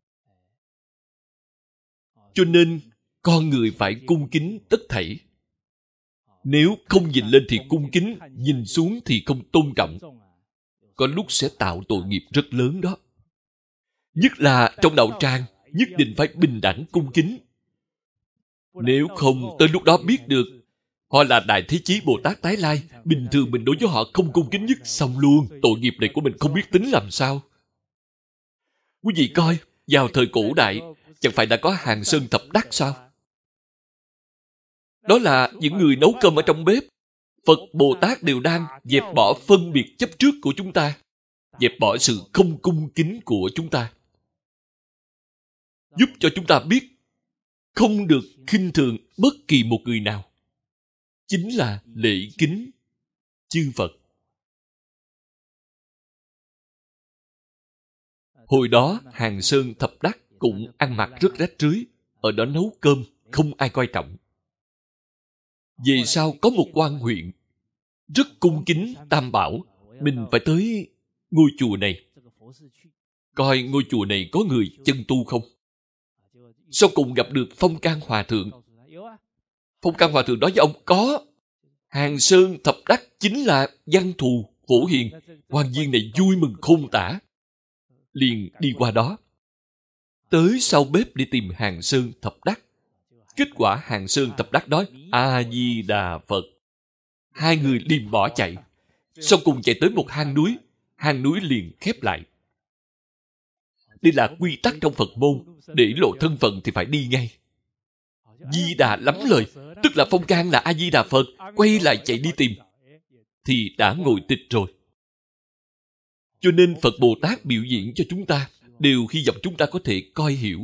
Cho nên con người phải cung kính tất thảy. Nếu không nhìn lên thì cung kính, nhìn xuống thì không tôn trọng. Có lúc sẽ tạo tội nghiệp rất lớn đó. Nhất là trong đạo tràng, nhất định phải bình đẳng cung kính. Nếu không, tới lúc đó biết được họ là Đại Thế Chí Bồ Tát tái lai, bình thường mình đối với họ không cung kính nhất, xong luôn, tội nghiệp này của mình không biết tính làm sao. Quý vị coi, vào thời cổ đại, chẳng phải đã có Hàng Sơn Thập Đắc sao? Đó là những người nấu cơm ở trong bếp. Phật Bồ Tát đều đang dẹp bỏ phân biệt chấp trước của chúng ta, dẹp bỏ sự không cung kính của chúng ta, giúp cho chúng ta biết không được khinh thường bất kỳ một người nào. Chính là lễ kính chư Phật. Hồi đó Hàng Sơn Thập Đắc cũng ăn mặc rất rách rưới, ở đó nấu cơm không ai coi trọng. Về sau có một quan huyện rất cung kính Tam Bảo, mình phải tới ngôi chùa này, coi ngôi chùa này có người chân tu không. Sau cùng gặp được Phong Can Hòa Thượng. Phong Can Hòa Thượng nói với ông, có. Hàng Sơn Thập Đắc chính là văn thù phổ hiền. Quan viên này vui mừng khôn tả, liền đi qua đó, tới sau bếp đi tìm Hàng Sơn Thập Đắc. Kết quả Hàng Sơn Thập Đắc nói A-di-đà Phật. Hai người liền bỏ chạy. Sau cùng chạy tới một hang núi liền khép lại. Đây là quy tắc trong Phật môn, để lộ thân phận thì phải đi ngay. Di Đà lắm lời, tức là Phong Can là A-di-đà Phật, quay lại chạy đi tìm, thì đã ngồi tịch rồi. Cho nên Phật Bồ Tát biểu diễn cho chúng ta, đều hy vọng chúng ta có thể coi hiểu.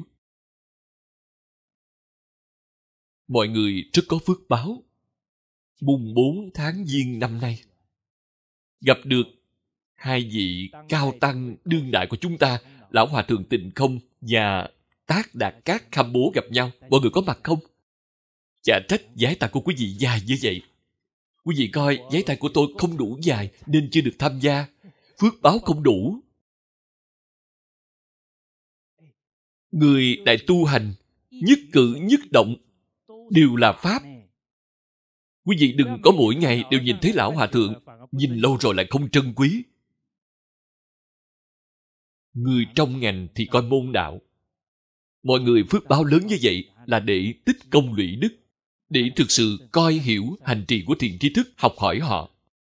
Mọi người rất có phước báo. Mùng 4 tháng Giêng năm nay, gặp được hai vị cao tăng đương đại của chúng ta, Lão Hòa Thượng Tịnh Không và Tác Đạt Cát Kham Bố gặp nhau. Mọi người có mặt không? Chả trách giái tay của quý vị dài như vậy. Quý vị coi, giái tay của tôi không đủ dài nên chưa được tham gia. Phước báo không đủ. Người đại tu hành, nhất cử nhất động đều là Pháp. Quý vị đừng có mỗi ngày đều nhìn thấy Lão Hòa Thượng, nhìn lâu rồi lại không trân quý. Người trong ngành thì coi môn đạo. Mọi người phước báo lớn như vậy là để tích công lũy đức, để thực sự coi hiểu hành trì của thiện tri thức, học hỏi họ.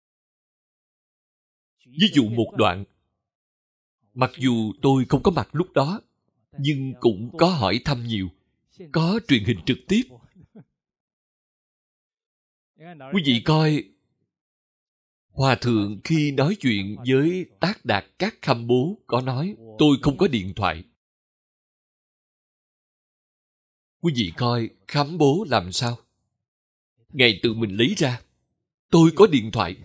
Ví dụ một đoạn, mặc dù tôi không có mặt lúc đó, nhưng cũng có hỏi thăm nhiều, có truyền hình trực tiếp. Quý vị coi, Hòa thượng khi nói chuyện với Tác Đạt Các Kham Bố có nói, tôi không có điện thoại. Quý vị coi Kham Bố làm sao? Ngài tự mình lấy ra. Tôi có điện thoại.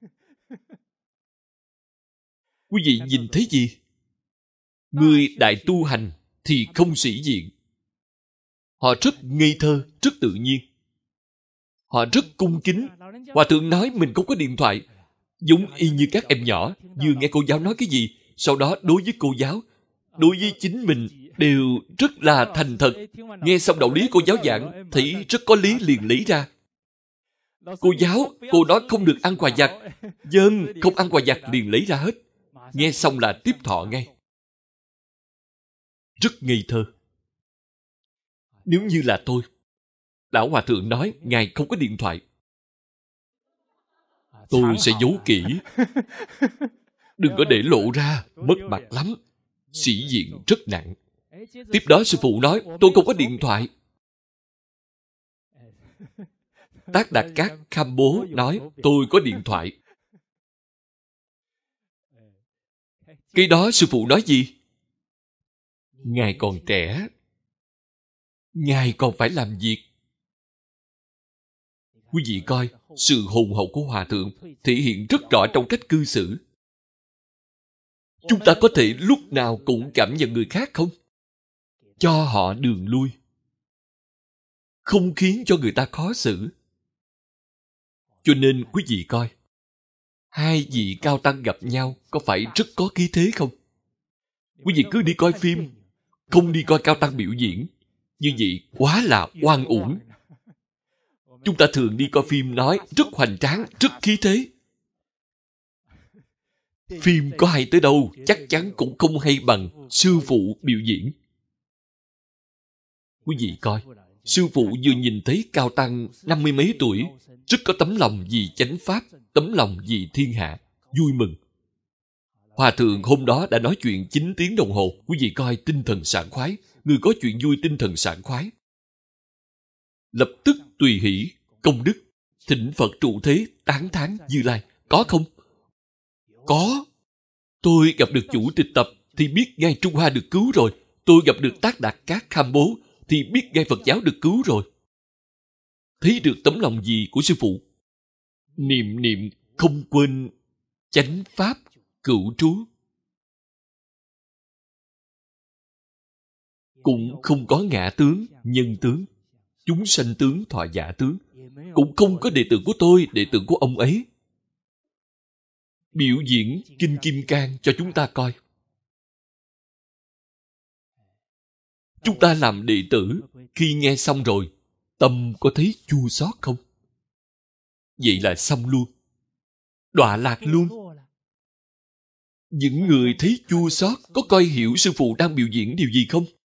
Quý vị nhìn thấy gì? Người đại tu hành thì không sĩ diện. Họ rất ngây thơ, rất tự nhiên. Họ rất cung kính. Hòa thượng nói mình không có điện thoại. Giống y như các em nhỏ, vừa nghe cô giáo nói cái gì, sau đó đối với cô giáo, đối với chính mình đều rất là thành thật. Nghe xong đạo lý cô giáo giảng, thấy rất có lý liền lấy ra. Cô giáo, cô nói không được ăn quà vặt. Dân, không ăn quà vặt liền lấy ra hết. Nghe xong là tiếp thọ ngay. Rất ngây thơ. Nếu như là tôi, Lão Hòa Thượng nói Ngài không có điện thoại, tôi sẽ giấu kỹ. Đừng có để lộ ra, mất mặt lắm. Sĩ diện rất nặng. Tiếp đó sư phụ nói tôi không có điện thoại. Tác Đạt Các Kham Bố nói tôi có điện thoại. Cái đó sư phụ nói gì? Ngài còn trẻ, Ngài còn phải làm việc. Quý vị coi, sự hùng hậu của Hòa Thượng thể hiện rất rõ trong cách cư xử. Chúng ta có thể lúc nào cũng cảm nhận người khác không? Cho họ đường lui. Không khiến cho người ta khó xử. Cho nên quý vị coi, hai vị cao tăng gặp nhau có phải rất có khí thế không? Quý vị cứ đi coi phim, không đi coi cao tăng biểu diễn. Như vậy quá là oan uổng. Chúng ta thường đi coi phim nói rất hoành tráng, rất khí thế. Phim có hay tới đâu, chắc chắn cũng không hay bằng sư phụ biểu diễn. Quý vị coi, sư phụ vừa nhìn thấy cao tăng 50 mấy tuổi, rất có tấm lòng vì chánh pháp, tấm lòng vì thiên hạ, vui mừng. Hòa thượng hôm đó đã nói chuyện 9 tiếng đồng hồ. Quý vị coi tinh thần sảng khoái. Người có chuyện vui tinh thần sảng khoái. Lập tức tùy hỷ, công đức, thỉnh Phật trụ thế, tán thán Như Lai. Có không? Có. Tôi gặp được chủ tịch tập thì biết ngay Trung Hoa được cứu rồi. Tôi gặp được Tác Đạt Các Kham Bố thì biết ngay Phật giáo được cứu rồi. Thấy được tấm lòng gì của sư phụ? Niệm niệm không quên chánh pháp cửu trú. Cũng không có ngã tướng, nhân tướng, chúng sanh tướng, thọ giả tướng. Cũng không có đệ tử của tôi, đệ tử của ông ấy. Biểu diễn Kinh Kim Cang cho chúng ta coi. Chúng ta làm đệ tử, khi nghe xong rồi, tâm có thấy chua xót không? Vậy là xong luôn. Đọa lạc luôn. Những người thấy chua xót có coi hiểu sư phụ đang biểu diễn điều gì không?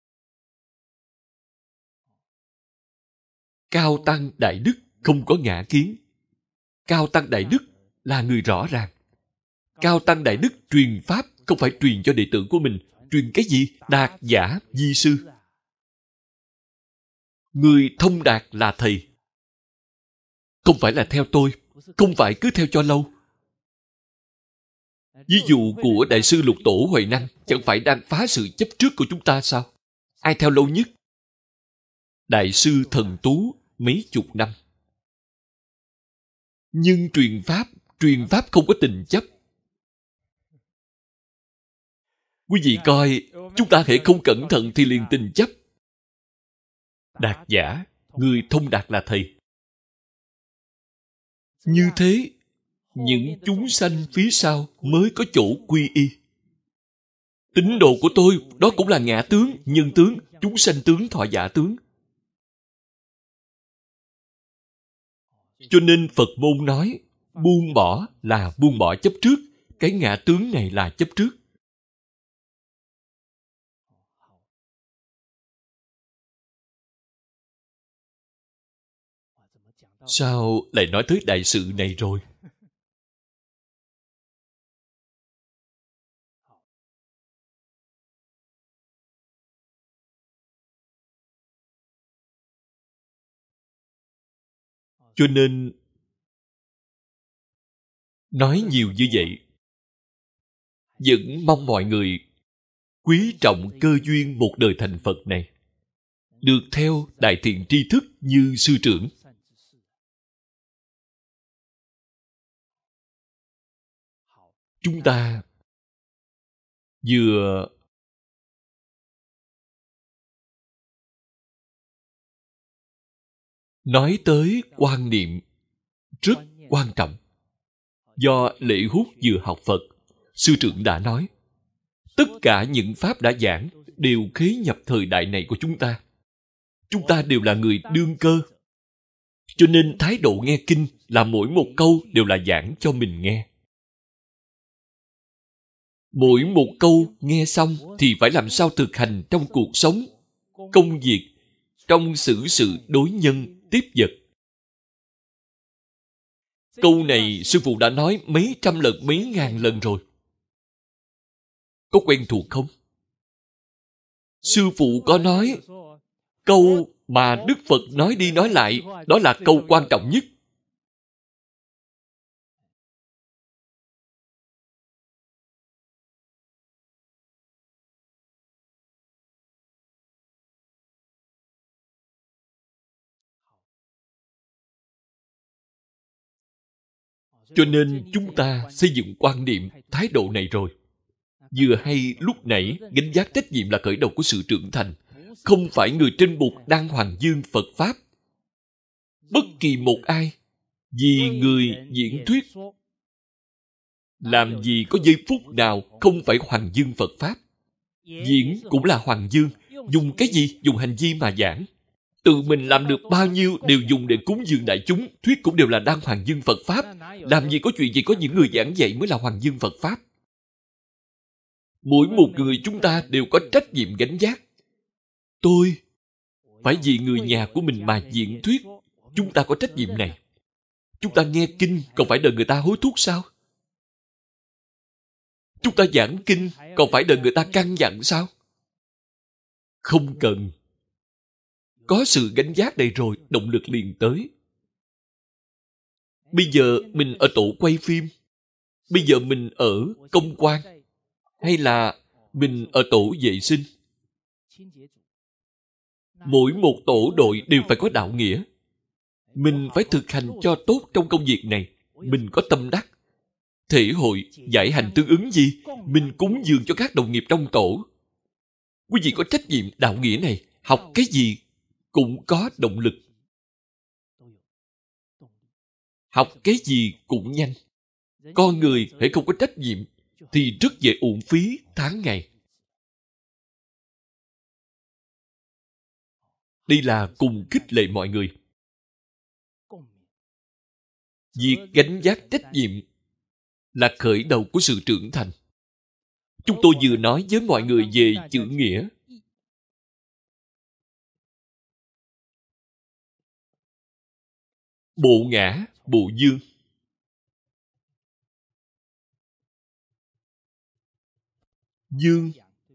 Cao tăng đại đức không có ngã kiến. Cao tăng đại đức là người rõ ràng. Cao tăng đại đức truyền pháp không phải truyền cho đệ tử của mình. Truyền cái gì? Đạt giả di sư. Người thông đạt là thầy. Không phải là theo tôi. Không phải cứ theo cho lâu. Ví dụ của Đại sư Lục Tổ Huệ Năng chẳng phải đang phá sự chấp trước của chúng ta sao? Ai theo lâu nhất? Đại sư Thần Tú mấy chục năm. Nhưng truyền pháp không có tình chấp. Quý vị coi, chúng ta hễ không cẩn thận thì liền tình chấp. Đạt giả, người thông đạt là thầy. Như thế, những chúng sanh phía sau mới có chỗ quy y. Tín đồ của tôi, đó cũng là ngã tướng, nhân tướng, chúng sanh tướng, thọ giả tướng. Cho nên Phật môn nói, buông bỏ là buông bỏ chấp trước. Cái ngã tướng này là chấp trước. Sao lại nói tới đại sự này rồi? Cho nên Nói nhiều như vậy, vẫn mong mọi người quý trọng cơ duyên một đời thành Phật này, được theo đại thiện tri thức như sư trưởng. Chúng ta vừa nói tới quan niệm rất quan trọng. Do Lệ Hút vừa học Phật, sư trưởng đã nói, tất cả những pháp đã giảng đều khế nhập thời đại này của chúng ta. Chúng ta đều là người đương cơ. Cho nên thái độ nghe kinh là mỗi một câu đều là giảng cho mình nghe. Mỗi một câu nghe xong thì phải làm sao thực hành trong cuộc sống, công việc, trong xử sự đối nhân, tiếp vật. Câu này sư phụ đã nói mấy trăm lần, mấy ngàn lần rồi. Có quen thuộc không? Sư phụ có nói, câu mà Đức Phật nói đi nói lại, đó là câu quan trọng nhất. Cho nên chúng ta xây dựng quan niệm, thái độ này rồi. Vừa hay lúc nãy gánh vác trách nhiệm là khởi đầu của sự trưởng thành, không phải người trên bục đang hoàng dương Phật Pháp. Bất kỳ một ai, vì người diễn thuyết, làm gì có giây phút nào không phải hoàng dương Phật Pháp. Diễn cũng là hoàng dương, dùng cái gì? Dùng hành vi mà giảng. Tự mình làm được bao nhiêu đều dùng để cúng dường đại chúng, thuyết cũng đều là đang hoàng dương Phật Pháp. Làm gì có chuyện gì có những người giảng dạy mới là hoàng dương Phật Pháp. Mỗi một người chúng ta đều có trách nhiệm gánh vác. Tôi phải vì người nhà của mình mà diễn thuyết. Chúng ta có trách nhiệm này. Chúng ta nghe kinh còn phải đợi người ta hối thúc sao? Chúng ta giảng kinh còn phải đợi người ta căn dặn sao? Không cần. Có sự gánh vác này rồi, động lực liền tới. Bây giờ mình ở tổ quay phim, bây giờ mình ở công quan, hay là mình ở tổ vệ sinh. Mỗi một tổ đội đều phải có đạo nghĩa. Mình phải thực hành cho tốt trong công việc này. Mình có tâm đắc. Thể hội, giải hành tương ứng gì? Mình cúng dường cho các đồng nghiệp trong tổ. Quý vị có trách nhiệm đạo nghĩa này. Học cái gì cũng có động lực. Học cái gì cũng nhanh. Con người hãy không có trách nhiệm thì rất dễ uổng phí tháng ngày. Đây là cùng khích lệ mọi người. Việc gánh vác trách nhiệm là khởi đầu của sự trưởng thành. Chúng tôi vừa nói với mọi người về chữ nghĩa. Bộ ngã, bộ dương. Dương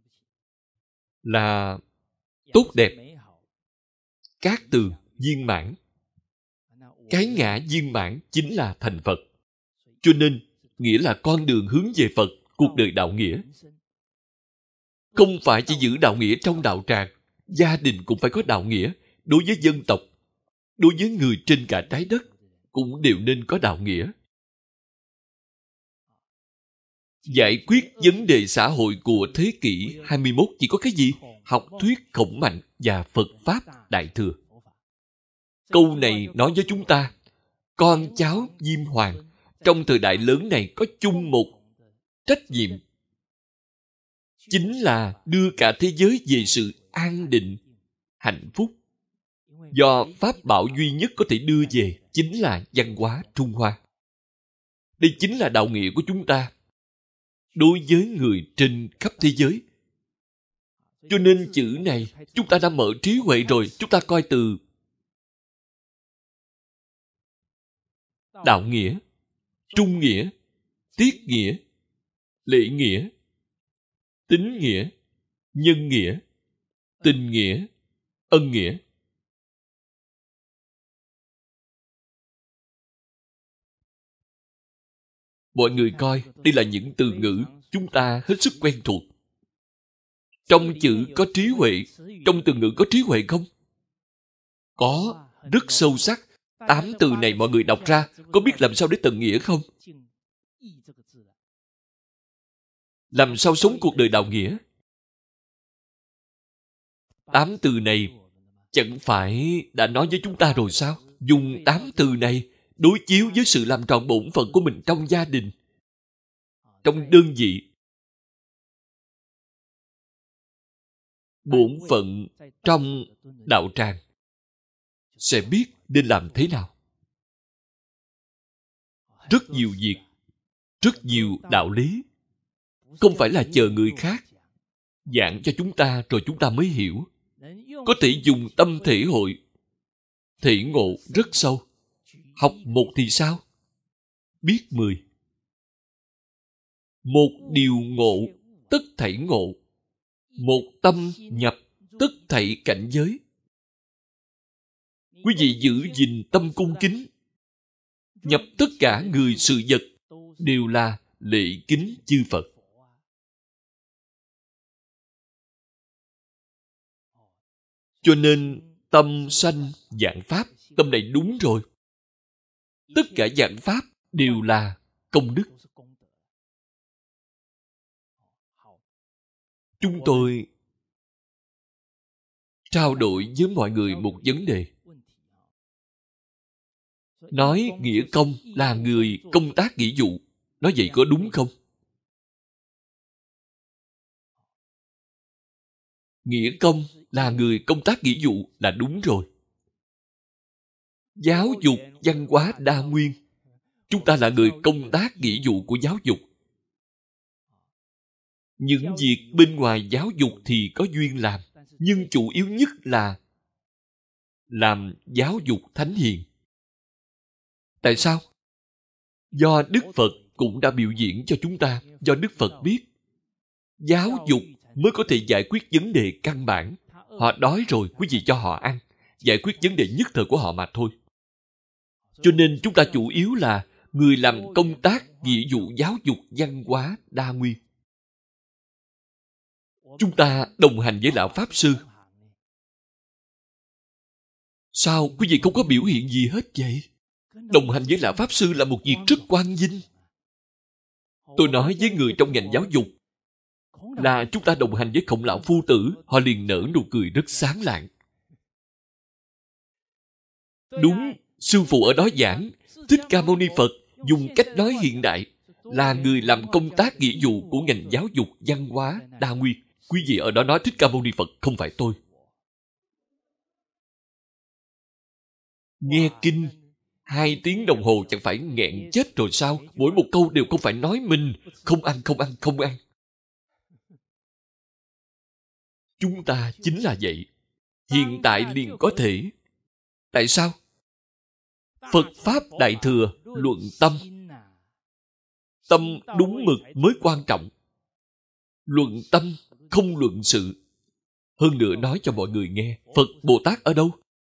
là tốt đẹp, cát tường, viên mãn. Cái ngã viên mãn chính là thành Phật. Cho nên, nghĩa là con đường hướng về Phật, cuộc đời đạo nghĩa. Không phải chỉ giữ đạo nghĩa trong đạo tràng, gia đình cũng phải có đạo nghĩa. Đối với dân tộc, đối với người trên cả trái đất, cũng đều nên có đạo nghĩa. Giải quyết vấn đề xã hội của thế kỷ 21 chỉ có cái gì? Học thuyết khổng mạnh và Phật Pháp Đại Thừa. Câu này nói với chúng ta, con cháu Diêm Hoàng trong thời đại lớn này có chung một trách nhiệm, chính là đưa cả thế giới về sự an định, hạnh phúc. Do pháp bảo duy nhất có thể đưa về chính là văn hóa Trung Hoa. Đây chính là đạo nghĩa của chúng ta đối với người trên khắp thế giới. Cho nên chữ này chúng ta đã mở trí huệ rồi. Chúng ta coi từ đạo nghĩa, trung nghĩa, tiết nghĩa, lễ nghĩa, tín nghĩa, nhân nghĩa, tình nghĩa, ân nghĩa. Mọi người coi, đây là những từ ngữ chúng ta hết sức quen thuộc. Trong chữ có trí huệ, trong từ ngữ có trí huệ không? Có, rất sâu sắc. 8 từ này mọi người đọc ra, có biết làm sao để tận nghĩa không? Làm sao sống cuộc đời đạo nghĩa? 8 từ này chẳng phải đã nói với chúng ta rồi sao? Dùng 8 từ này đối chiếu với sự làm tròn bổn phận của mình trong gia đình, trong đơn vị, bổn phận trong đạo tràng, sẽ biết nên làm thế nào. Rất nhiều việc, rất nhiều đạo lý, không phải là chờ người khác giảng cho chúng ta rồi chúng ta mới hiểu. Có thể dùng tâm thể hội, thể ngộ rất sâu. Học một thì sao? Biết 10. Một điều ngộ, tất thảy ngộ. Một tâm nhập, tất thảy cảnh giới. Quý vị giữ gìn tâm cung kính, nhập tất cả người sự vật đều là lễ kính chư Phật. Cho nên tâm sanh vạn pháp, tâm này đúng rồi. Tất cả vạn pháp đều là công đức. Chúng tôi trao đổi với mọi người một vấn đề. Nói nghĩa công là người công tác nghĩa vụ. Nói vậy có đúng không? Nghĩa công là người công tác nghĩa vụ là đúng rồi. Giáo dục văn hóa đa nguyên. Chúng ta là người công tác nghĩa vụ của giáo dục. Những việc bên ngoài giáo dục thì có duyên làm, nhưng chủ yếu nhất là làm giáo dục thánh hiền. Tại sao? Do Đức Phật cũng đã biểu diễn cho chúng ta, do Đức Phật biết giáo dục mới có thể giải quyết vấn đề căn bản. Họ đói rồi, quý vị cho họ ăn, giải quyết vấn đề nhất thời của họ mà thôi. Cho nên chúng ta chủ yếu là người làm công tác nghĩa vụ giáo dục văn hóa đa nguyên. Chúng ta đồng hành với Lão Pháp Sư. Sao quý vị không có biểu hiện gì hết vậy? Đồng hành với Lão Pháp Sư là một việc rất quan vinh. Tôi nói với người trong ngành giáo dục là chúng ta đồng hành với Khổng Lão Phu Tử, họ liền nở nụ cười rất sáng lạng. Đúng, sư phụ ở đó giảng, Thích Ca Mâu Ni Phật dùng cách nói hiện đại là người làm công tác nghĩa vụ của ngành giáo dục văn hóa đa nguyên. Quý vị ở đó nói Thích Ca Mâu Ni Phật, không phải tôi. Nghe kinh 2 tiếng đồng hồ chẳng phải nghẹn chết rồi sao? Mỗi một câu đều không phải nói mình không ăn, không ăn, không ăn. Chúng ta chính là vậy. Hiện tại liền có thể. Tại sao? Phật Pháp Đại Thừa luận tâm. Tâm đúng mực mới quan trọng. Luận tâm, không luận sự. Hơn nữa nói cho mọi người nghe, Phật Bồ Tát ở đâu?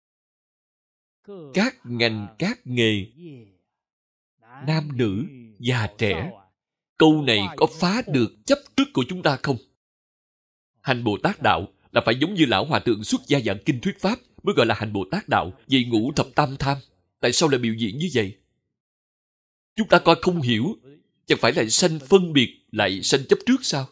Các ngành, các nghề, nam nữ, già trẻ. Câu này có phá được chấp trước của chúng ta không? Hành Bồ Tát Đạo là phải giống như Lão Hòa Thượng xuất gia giảng kinh thuyết Pháp mới gọi là hành Bồ Tát Đạo, vậy ngũ thập tam tham. Tại sao lại biểu diễn như vậy? Chúng ta coi không hiểu, chẳng phải lại sanh phân biệt, lại sanh chấp trước sao?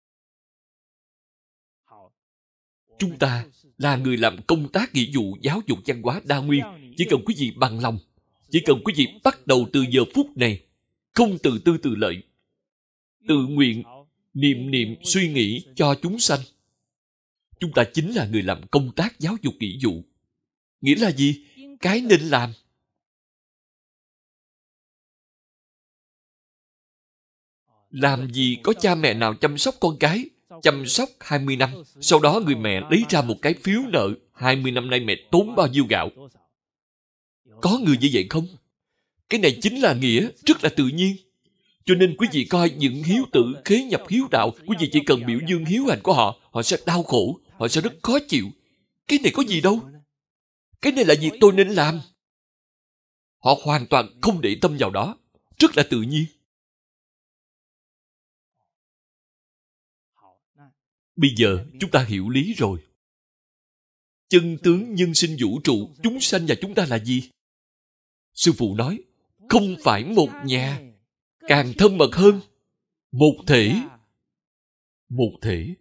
Chúng ta là người làm công tác nghĩa vụ giáo dục văn hóa đa nguyên. Chỉ cần quý vị bằng lòng, chỉ cần quý vị bắt đầu từ giờ phút này, không tự tư tự lợi, tự nguyện, niệm niệm suy nghĩ cho chúng sanh. Chúng ta chính là người làm công tác giáo dục nghĩa vụ. Nghĩa là gì? Cái nên làm. Làm gì có cha mẹ nào chăm sóc con cái, chăm sóc 20 năm, sau đó người mẹ lấy ra một cái phiếu nợ, 20 năm nay mẹ tốn bao nhiêu gạo. Có người như vậy không? Cái này chính là nghĩa, rất là tự nhiên. Cho nên quý vị coi những hiếu tử khế nhập hiếu đạo, quý vị chỉ cần biểu dương hiếu hành của họ, họ sẽ đau khổ, họ sẽ rất khó chịu. Cái này có gì đâu. Cái này là việc tôi nên làm. Họ hoàn toàn không để tâm vào đó, rất là tự nhiên. Bây giờ chúng ta hiểu lý rồi. Chân tướng nhân sinh vũ trụ, chúng sanh và chúng ta là gì? Sư phụ nói, không phải một nhà, càng thân mật hơn. Một thể. Một thể.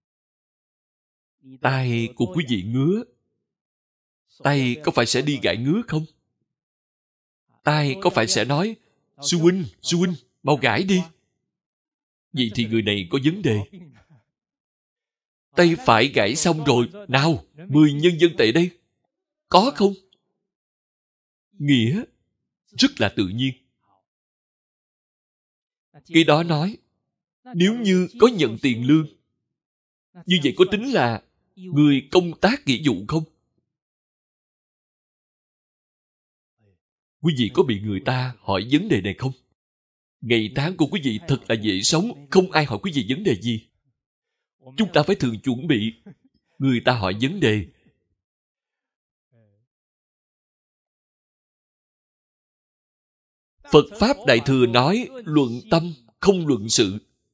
Tai của quý vị ngứa, tay có phải sẽ đi gãi ngứa không? Tai có phải sẽ nói, sư huynh, mau gãi đi. Vậy thì người này có vấn đề. Tay phải gãi xong rồi, nào, 10 nhân dân tệ đây. Có không? Nghĩa rất là tự nhiên. Cái đó nói, nếu như có nhận tiền lương, như vậy có tính là người công tác nghĩa vụ không? Quý vị có bị người ta hỏi vấn đề này không? Ngày tháng của quý vị thật là dễ sống, không ai hỏi quý vị vấn đề gì. Chúng ta phải thường chuẩn bị. Người ta hỏi vấn đề. Phật Pháp Đại Thừa nói luận tâm, không luận sự.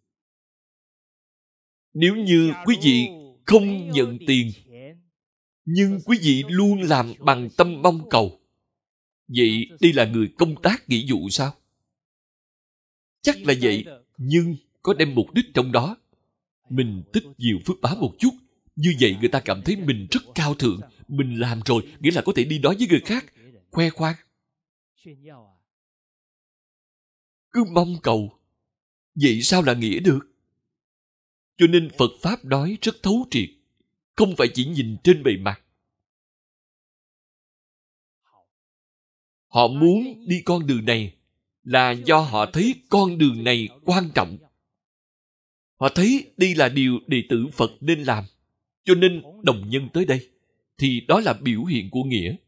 Nếu như quý vị không nhận tiền, nhưng quý vị luôn làm bằng tâm mong cầu, vậy đây là người công tác nghĩa vụ sao? Chắc là vậy, nhưng có đem mục đích trong đó. Mình tích nhiều phước báo một chút, như vậy người ta cảm thấy mình rất cao thượng. Mình làm rồi, nghĩa là có thể đi nói với người khác, khoe khoang. Cứ mong cầu, vậy sao là nghĩa được? Cho nên Phật Pháp nói rất thấu triệt, không phải chỉ nhìn trên bề mặt. Họ muốn đi con đường này là do họ thấy con đường này quan trọng. Họ thấy đây là điều đệ tử Phật nên làm, cho nên đồng nhân tới đây, thì đó là biểu hiện của nghĩa.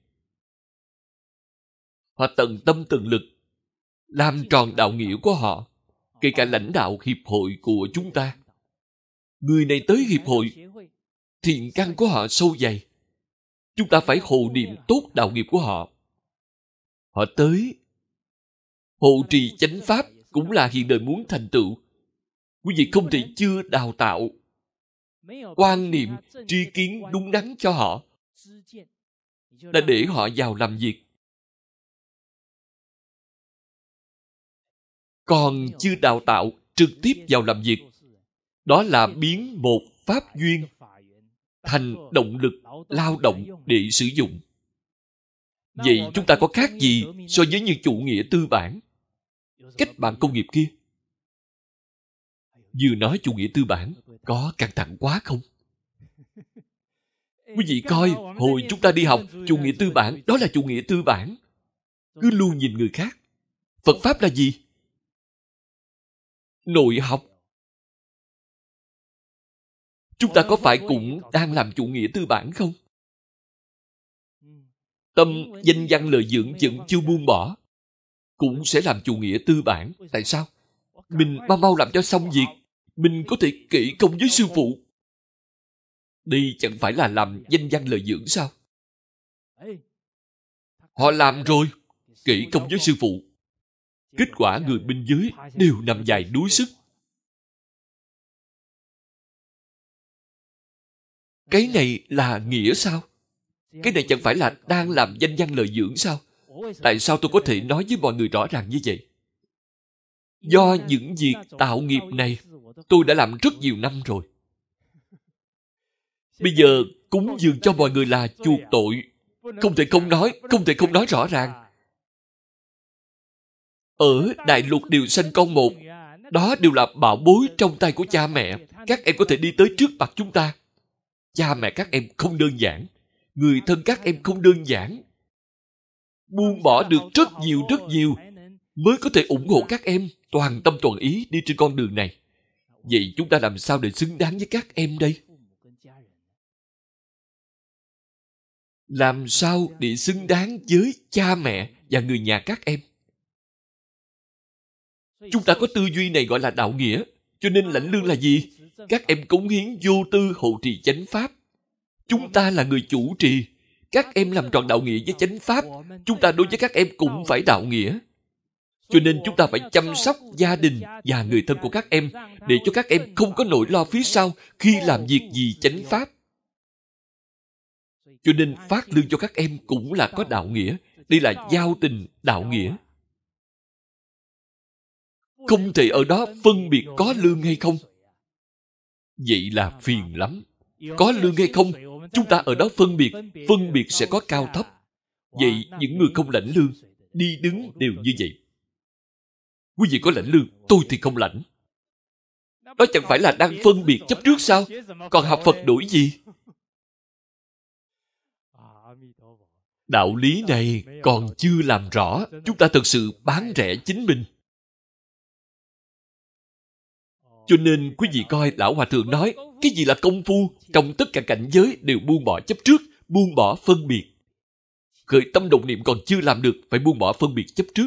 Họ tận tâm tận lực, làm tròn đạo nghĩa của họ, kể cả lãnh đạo hiệp hội của chúng ta. Người này tới hiệp hội, thiện căn của họ sâu dày. Chúng ta phải hộ niệm tốt đạo nghiệp của họ. Họ tới, hộ trì chánh pháp cũng là hiện đời muốn thành tựu. Quý vị không thể chưa đào tạo quan niệm, tri kiến đúng đắn cho họ, đã để họ vào làm việc. Còn chưa đào tạo, trực tiếp vào làm việc, đó là biến một pháp duyên thành động lực lao động để sử dụng. Vậy chúng ta có khác gì so với như chủ nghĩa tư bản, cách mạng công nghiệp kia? Vừa nói chủ nghĩa tư bản, có căng thẳng quá không? Quý vị coi, hồi chúng ta đi học, chủ nghĩa tư bản, đó là chủ nghĩa tư bản. Cứ luôn nhìn người khác. Phật Pháp là gì? Nội học. Chúng ta có phải cũng đang làm chủ nghĩa tư bản không? Tâm danh văn lợi dưỡng vẫn chưa buông bỏ, cũng sẽ làm chủ nghĩa tư bản. Tại sao? Mình mau làm cho xong việc, mình có thể kỹ công với sư phụ. Đây chẳng phải là làm danh văn lợi dưỡng sao? Họ làm rồi, kỹ công với sư phụ. Kết quả người bên dưới đều nằm dài đuối sức. Cái này là nghĩa sao? Cái này chẳng phải là đang làm danh văn lợi dưỡng sao? Tại sao tôi có thể nói với mọi người rõ ràng như vậy? Do những việc tạo nghiệp này, tôi đã làm rất nhiều năm rồi. Bây giờ cúng dường cho mọi người là chuộc tội. Không thể không nói rõ ràng. Ở Đại Lục đều sanh con một. Đó đều là bảo bối trong tay của cha mẹ. Các em có thể đi tới trước mặt chúng ta. Cha mẹ các em không đơn giản. Người thân các em không đơn giản. Buông bỏ được rất nhiều mới có thể ủng hộ các em toàn tâm toàn ý đi trên con đường này. Vậy chúng ta làm sao để xứng đáng với các em đây? Làm sao để xứng đáng với cha mẹ và người nhà các em? Chúng ta có tư duy này gọi là đạo nghĩa. Cho nên lãnh lương là gì? Các em cống hiến vô tư hộ trì chánh pháp. Chúng ta là người chủ trì. Các em làm tròn đạo nghĩa với chánh pháp. Chúng ta đối với các em cũng phải đạo nghĩa. Cho nên chúng ta phải chăm sóc gia đình và người thân của các em, để cho các em không có nỗi lo phía sau khi làm việc gì chánh pháp. Cho nên phát lương cho các em cũng là có đạo nghĩa. Đây là giao tình đạo nghĩa. Không thể ở đó phân biệt có lương hay không. Vậy là phiền lắm. Có lương hay không, chúng ta ở đó phân biệt sẽ có cao thấp. Vậy những người không lãnh lương, đi đứng đều như vậy. Quý vị có lãnh lương, tôi thì không lãnh. Đó chẳng phải là đang phân biệt chấp trước sao? Còn học Phật đổi gì? Đạo lý này còn chưa làm rõ, chúng ta thực sự bán rẻ chính mình. Cho nên quý vị coi Lão Hòa Thượng nói, cái gì là công phu? Trong tất cả cảnh giới đều buông bỏ chấp trước, buông bỏ phân biệt. Khởi tâm động niệm còn chưa làm được, phải buông bỏ phân biệt chấp trước.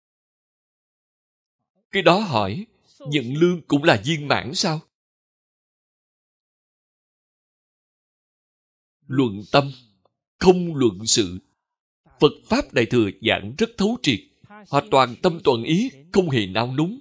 Cái đó hỏi, nhận lương cũng là viên mãn sao? Luận tâm, không luận sự. Phật Pháp Đại Thừa giảng rất thấu triệt. Họ toàn tâm toàn ý, không hề nao núng.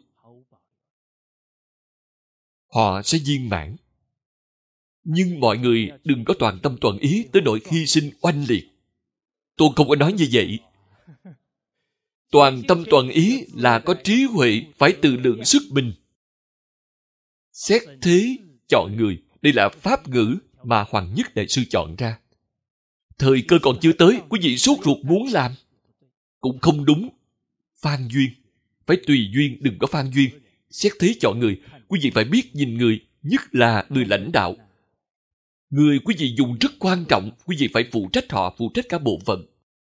Họ sẽ viên mãn. Nhưng mọi người đừng có toàn tâm toàn ý tới nỗi hy sinh oanh liệt. Tôi không có nói như vậy. Toàn tâm toàn ý là có trí huệ, phải tự lượng sức mình. Xét thế chọn người. Đây là pháp ngữ mà Hoàng Nhất Đại Sư chọn ra. Thời cơ còn chưa tới, quý vị sốt ruột muốn làm. Cũng không đúng. Phan duyên. Phải tùy duyên, đừng có phan duyên. Xét thế chọn người. Quý vị phải biết nhìn người, nhất là người lãnh đạo. Người quý vị dùng rất quan trọng, quý vị phải phụ trách họ, phụ trách cả bộ phận.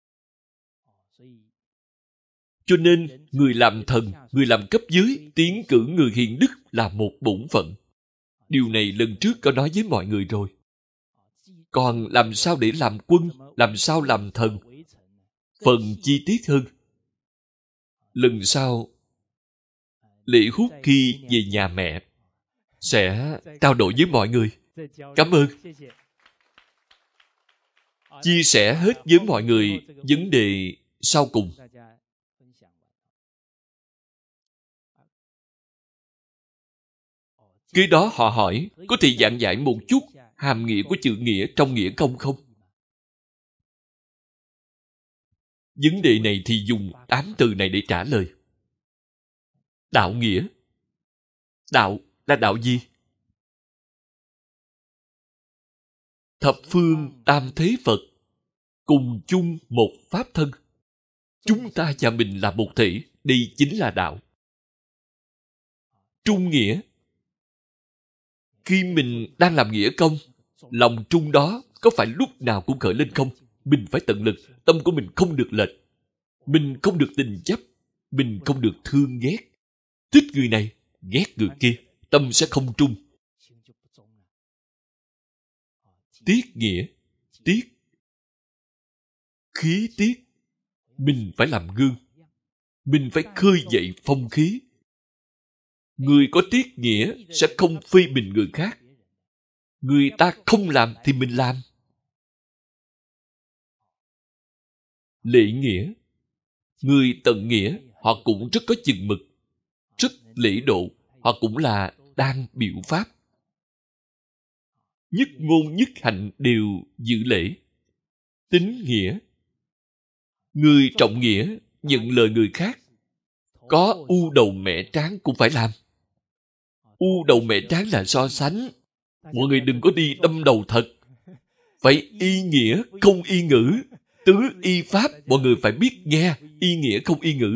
Cho nên, người làm thần, người làm cấp dưới, tiến cử người hiền đức là một bổn phận. Điều này lần trước có nói với mọi người rồi. Còn làm sao để làm quân, làm sao làm thần? Phần chi tiết hơn. Lần sau, Lệ Hút khi về nhà mẹ, sẽ trao đổi với mọi người. Cảm ơn. Chia sẻ hết với mọi người vấn đề sau cùng. Kế đó họ hỏi, có thể giảng giải một chút hàm nghĩa của chữ nghĩa trong nghĩa công không? Vấn đề này thì dùng 8 từ này để trả lời. Đạo nghĩa. Đạo là đạo gì? Thập phương tam thế Phật, cùng chung một pháp thân. Chúng ta và mình là một thể, đây chính là đạo. Trung nghĩa. Khi mình đang làm nghĩa công, lòng trung đó có phải lúc nào cũng khởi lên không? Mình phải tận lực, tâm của mình không được lệch. Mình không được tình chấp, mình không được thương ghét. Thích người này, ghét người kia, tâm sẽ không trung. Tiết nghĩa. Tiết. Khí tiết. Mình phải làm gương. Mình phải khơi dậy phong khí. Người có tiết nghĩa sẽ không phê bình người khác. Người ta không làm thì mình làm. Lễ nghĩa. Người tận nghĩa, họ cũng rất có chừng mực, rất lễ độ, họ cũng là đang biểu pháp. Nhất ngôn nhất hạnh đều giữ lễ. Tín nghĩa. Người trọng nghĩa, nhận lời người khác. Có u đầu mẹ tráng cũng phải làm. U đầu mẹ tráng là so sánh. Mọi người đừng có đi đâm đầu thật. Phải y nghĩa, không y ngữ. Tứ y pháp, mọi người phải biết nghe. Y nghĩa không y ngữ.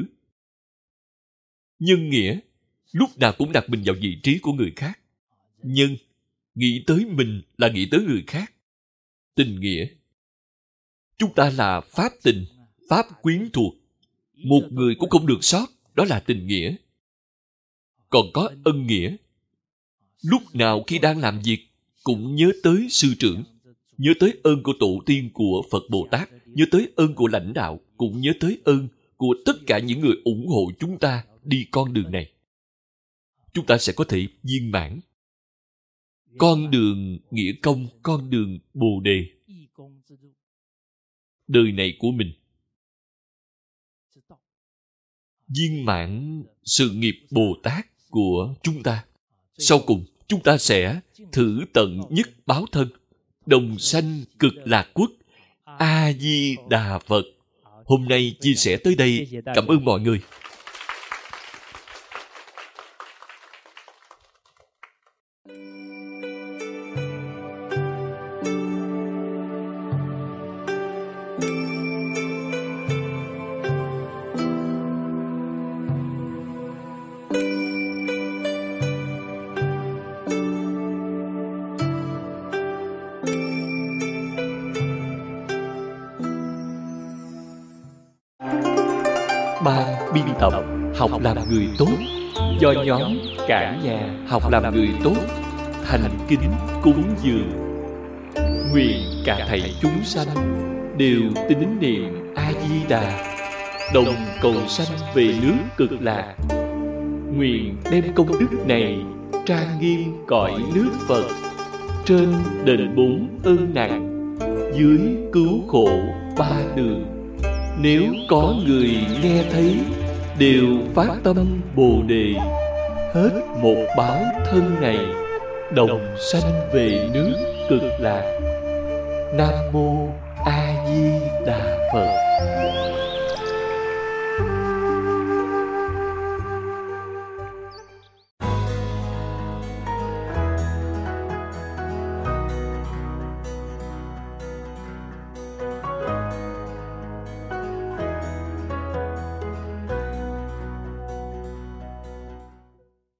Nhân nghĩa. Lúc nào cũng đặt mình vào vị trí của người khác. Nhân. Nghĩ tới mình là nghĩ tới người khác. Tình nghĩa. Chúng ta là pháp tình, pháp quyến thuộc. Một người cũng không được sót, đó là tình nghĩa. Còn có ân nghĩa. Lúc nào khi đang làm việc, cũng nhớ tới sư trưởng, nhớ tới ơn của tổ tiên của Phật Bồ Tát, nhớ tới ơn của lãnh đạo, cũng nhớ tới ơn của tất cả những người ủng hộ chúng ta đi con đường này. Chúng ta sẽ có thể viên mãn. Con đường nghĩa công, con đường Bồ Đề. Đời này của mình. viên mãn sự nghiệp Bồ Tát của chúng ta. Sau cùng, chúng ta sẽ thử tận nhất báo thân, đồng sanh cực lạc quốc. A Di Đà Phật. Hôm nay chia sẻ tới đây. Cảm ơn mọi người. Ban biên tập Học làm người tốt do nhóm Cả nhà học làm người tốt thành kính cúng dường. Nguyện cả thảy chúng sanh đều tín niệm A Di Đà, đồng cầu sanh về nước cực lạc. Nguyện đem công đức này trang nghiêm cõi nước Phật, trên đền bốn ơn nặng, dưới cứu khổ ba đường. Nếu có người nghe thấy, đều phát tâm Bồ Đề, hết một báo thân này, đồng sanh về nước cực lạc. Nam Mô A Di Đà Phật.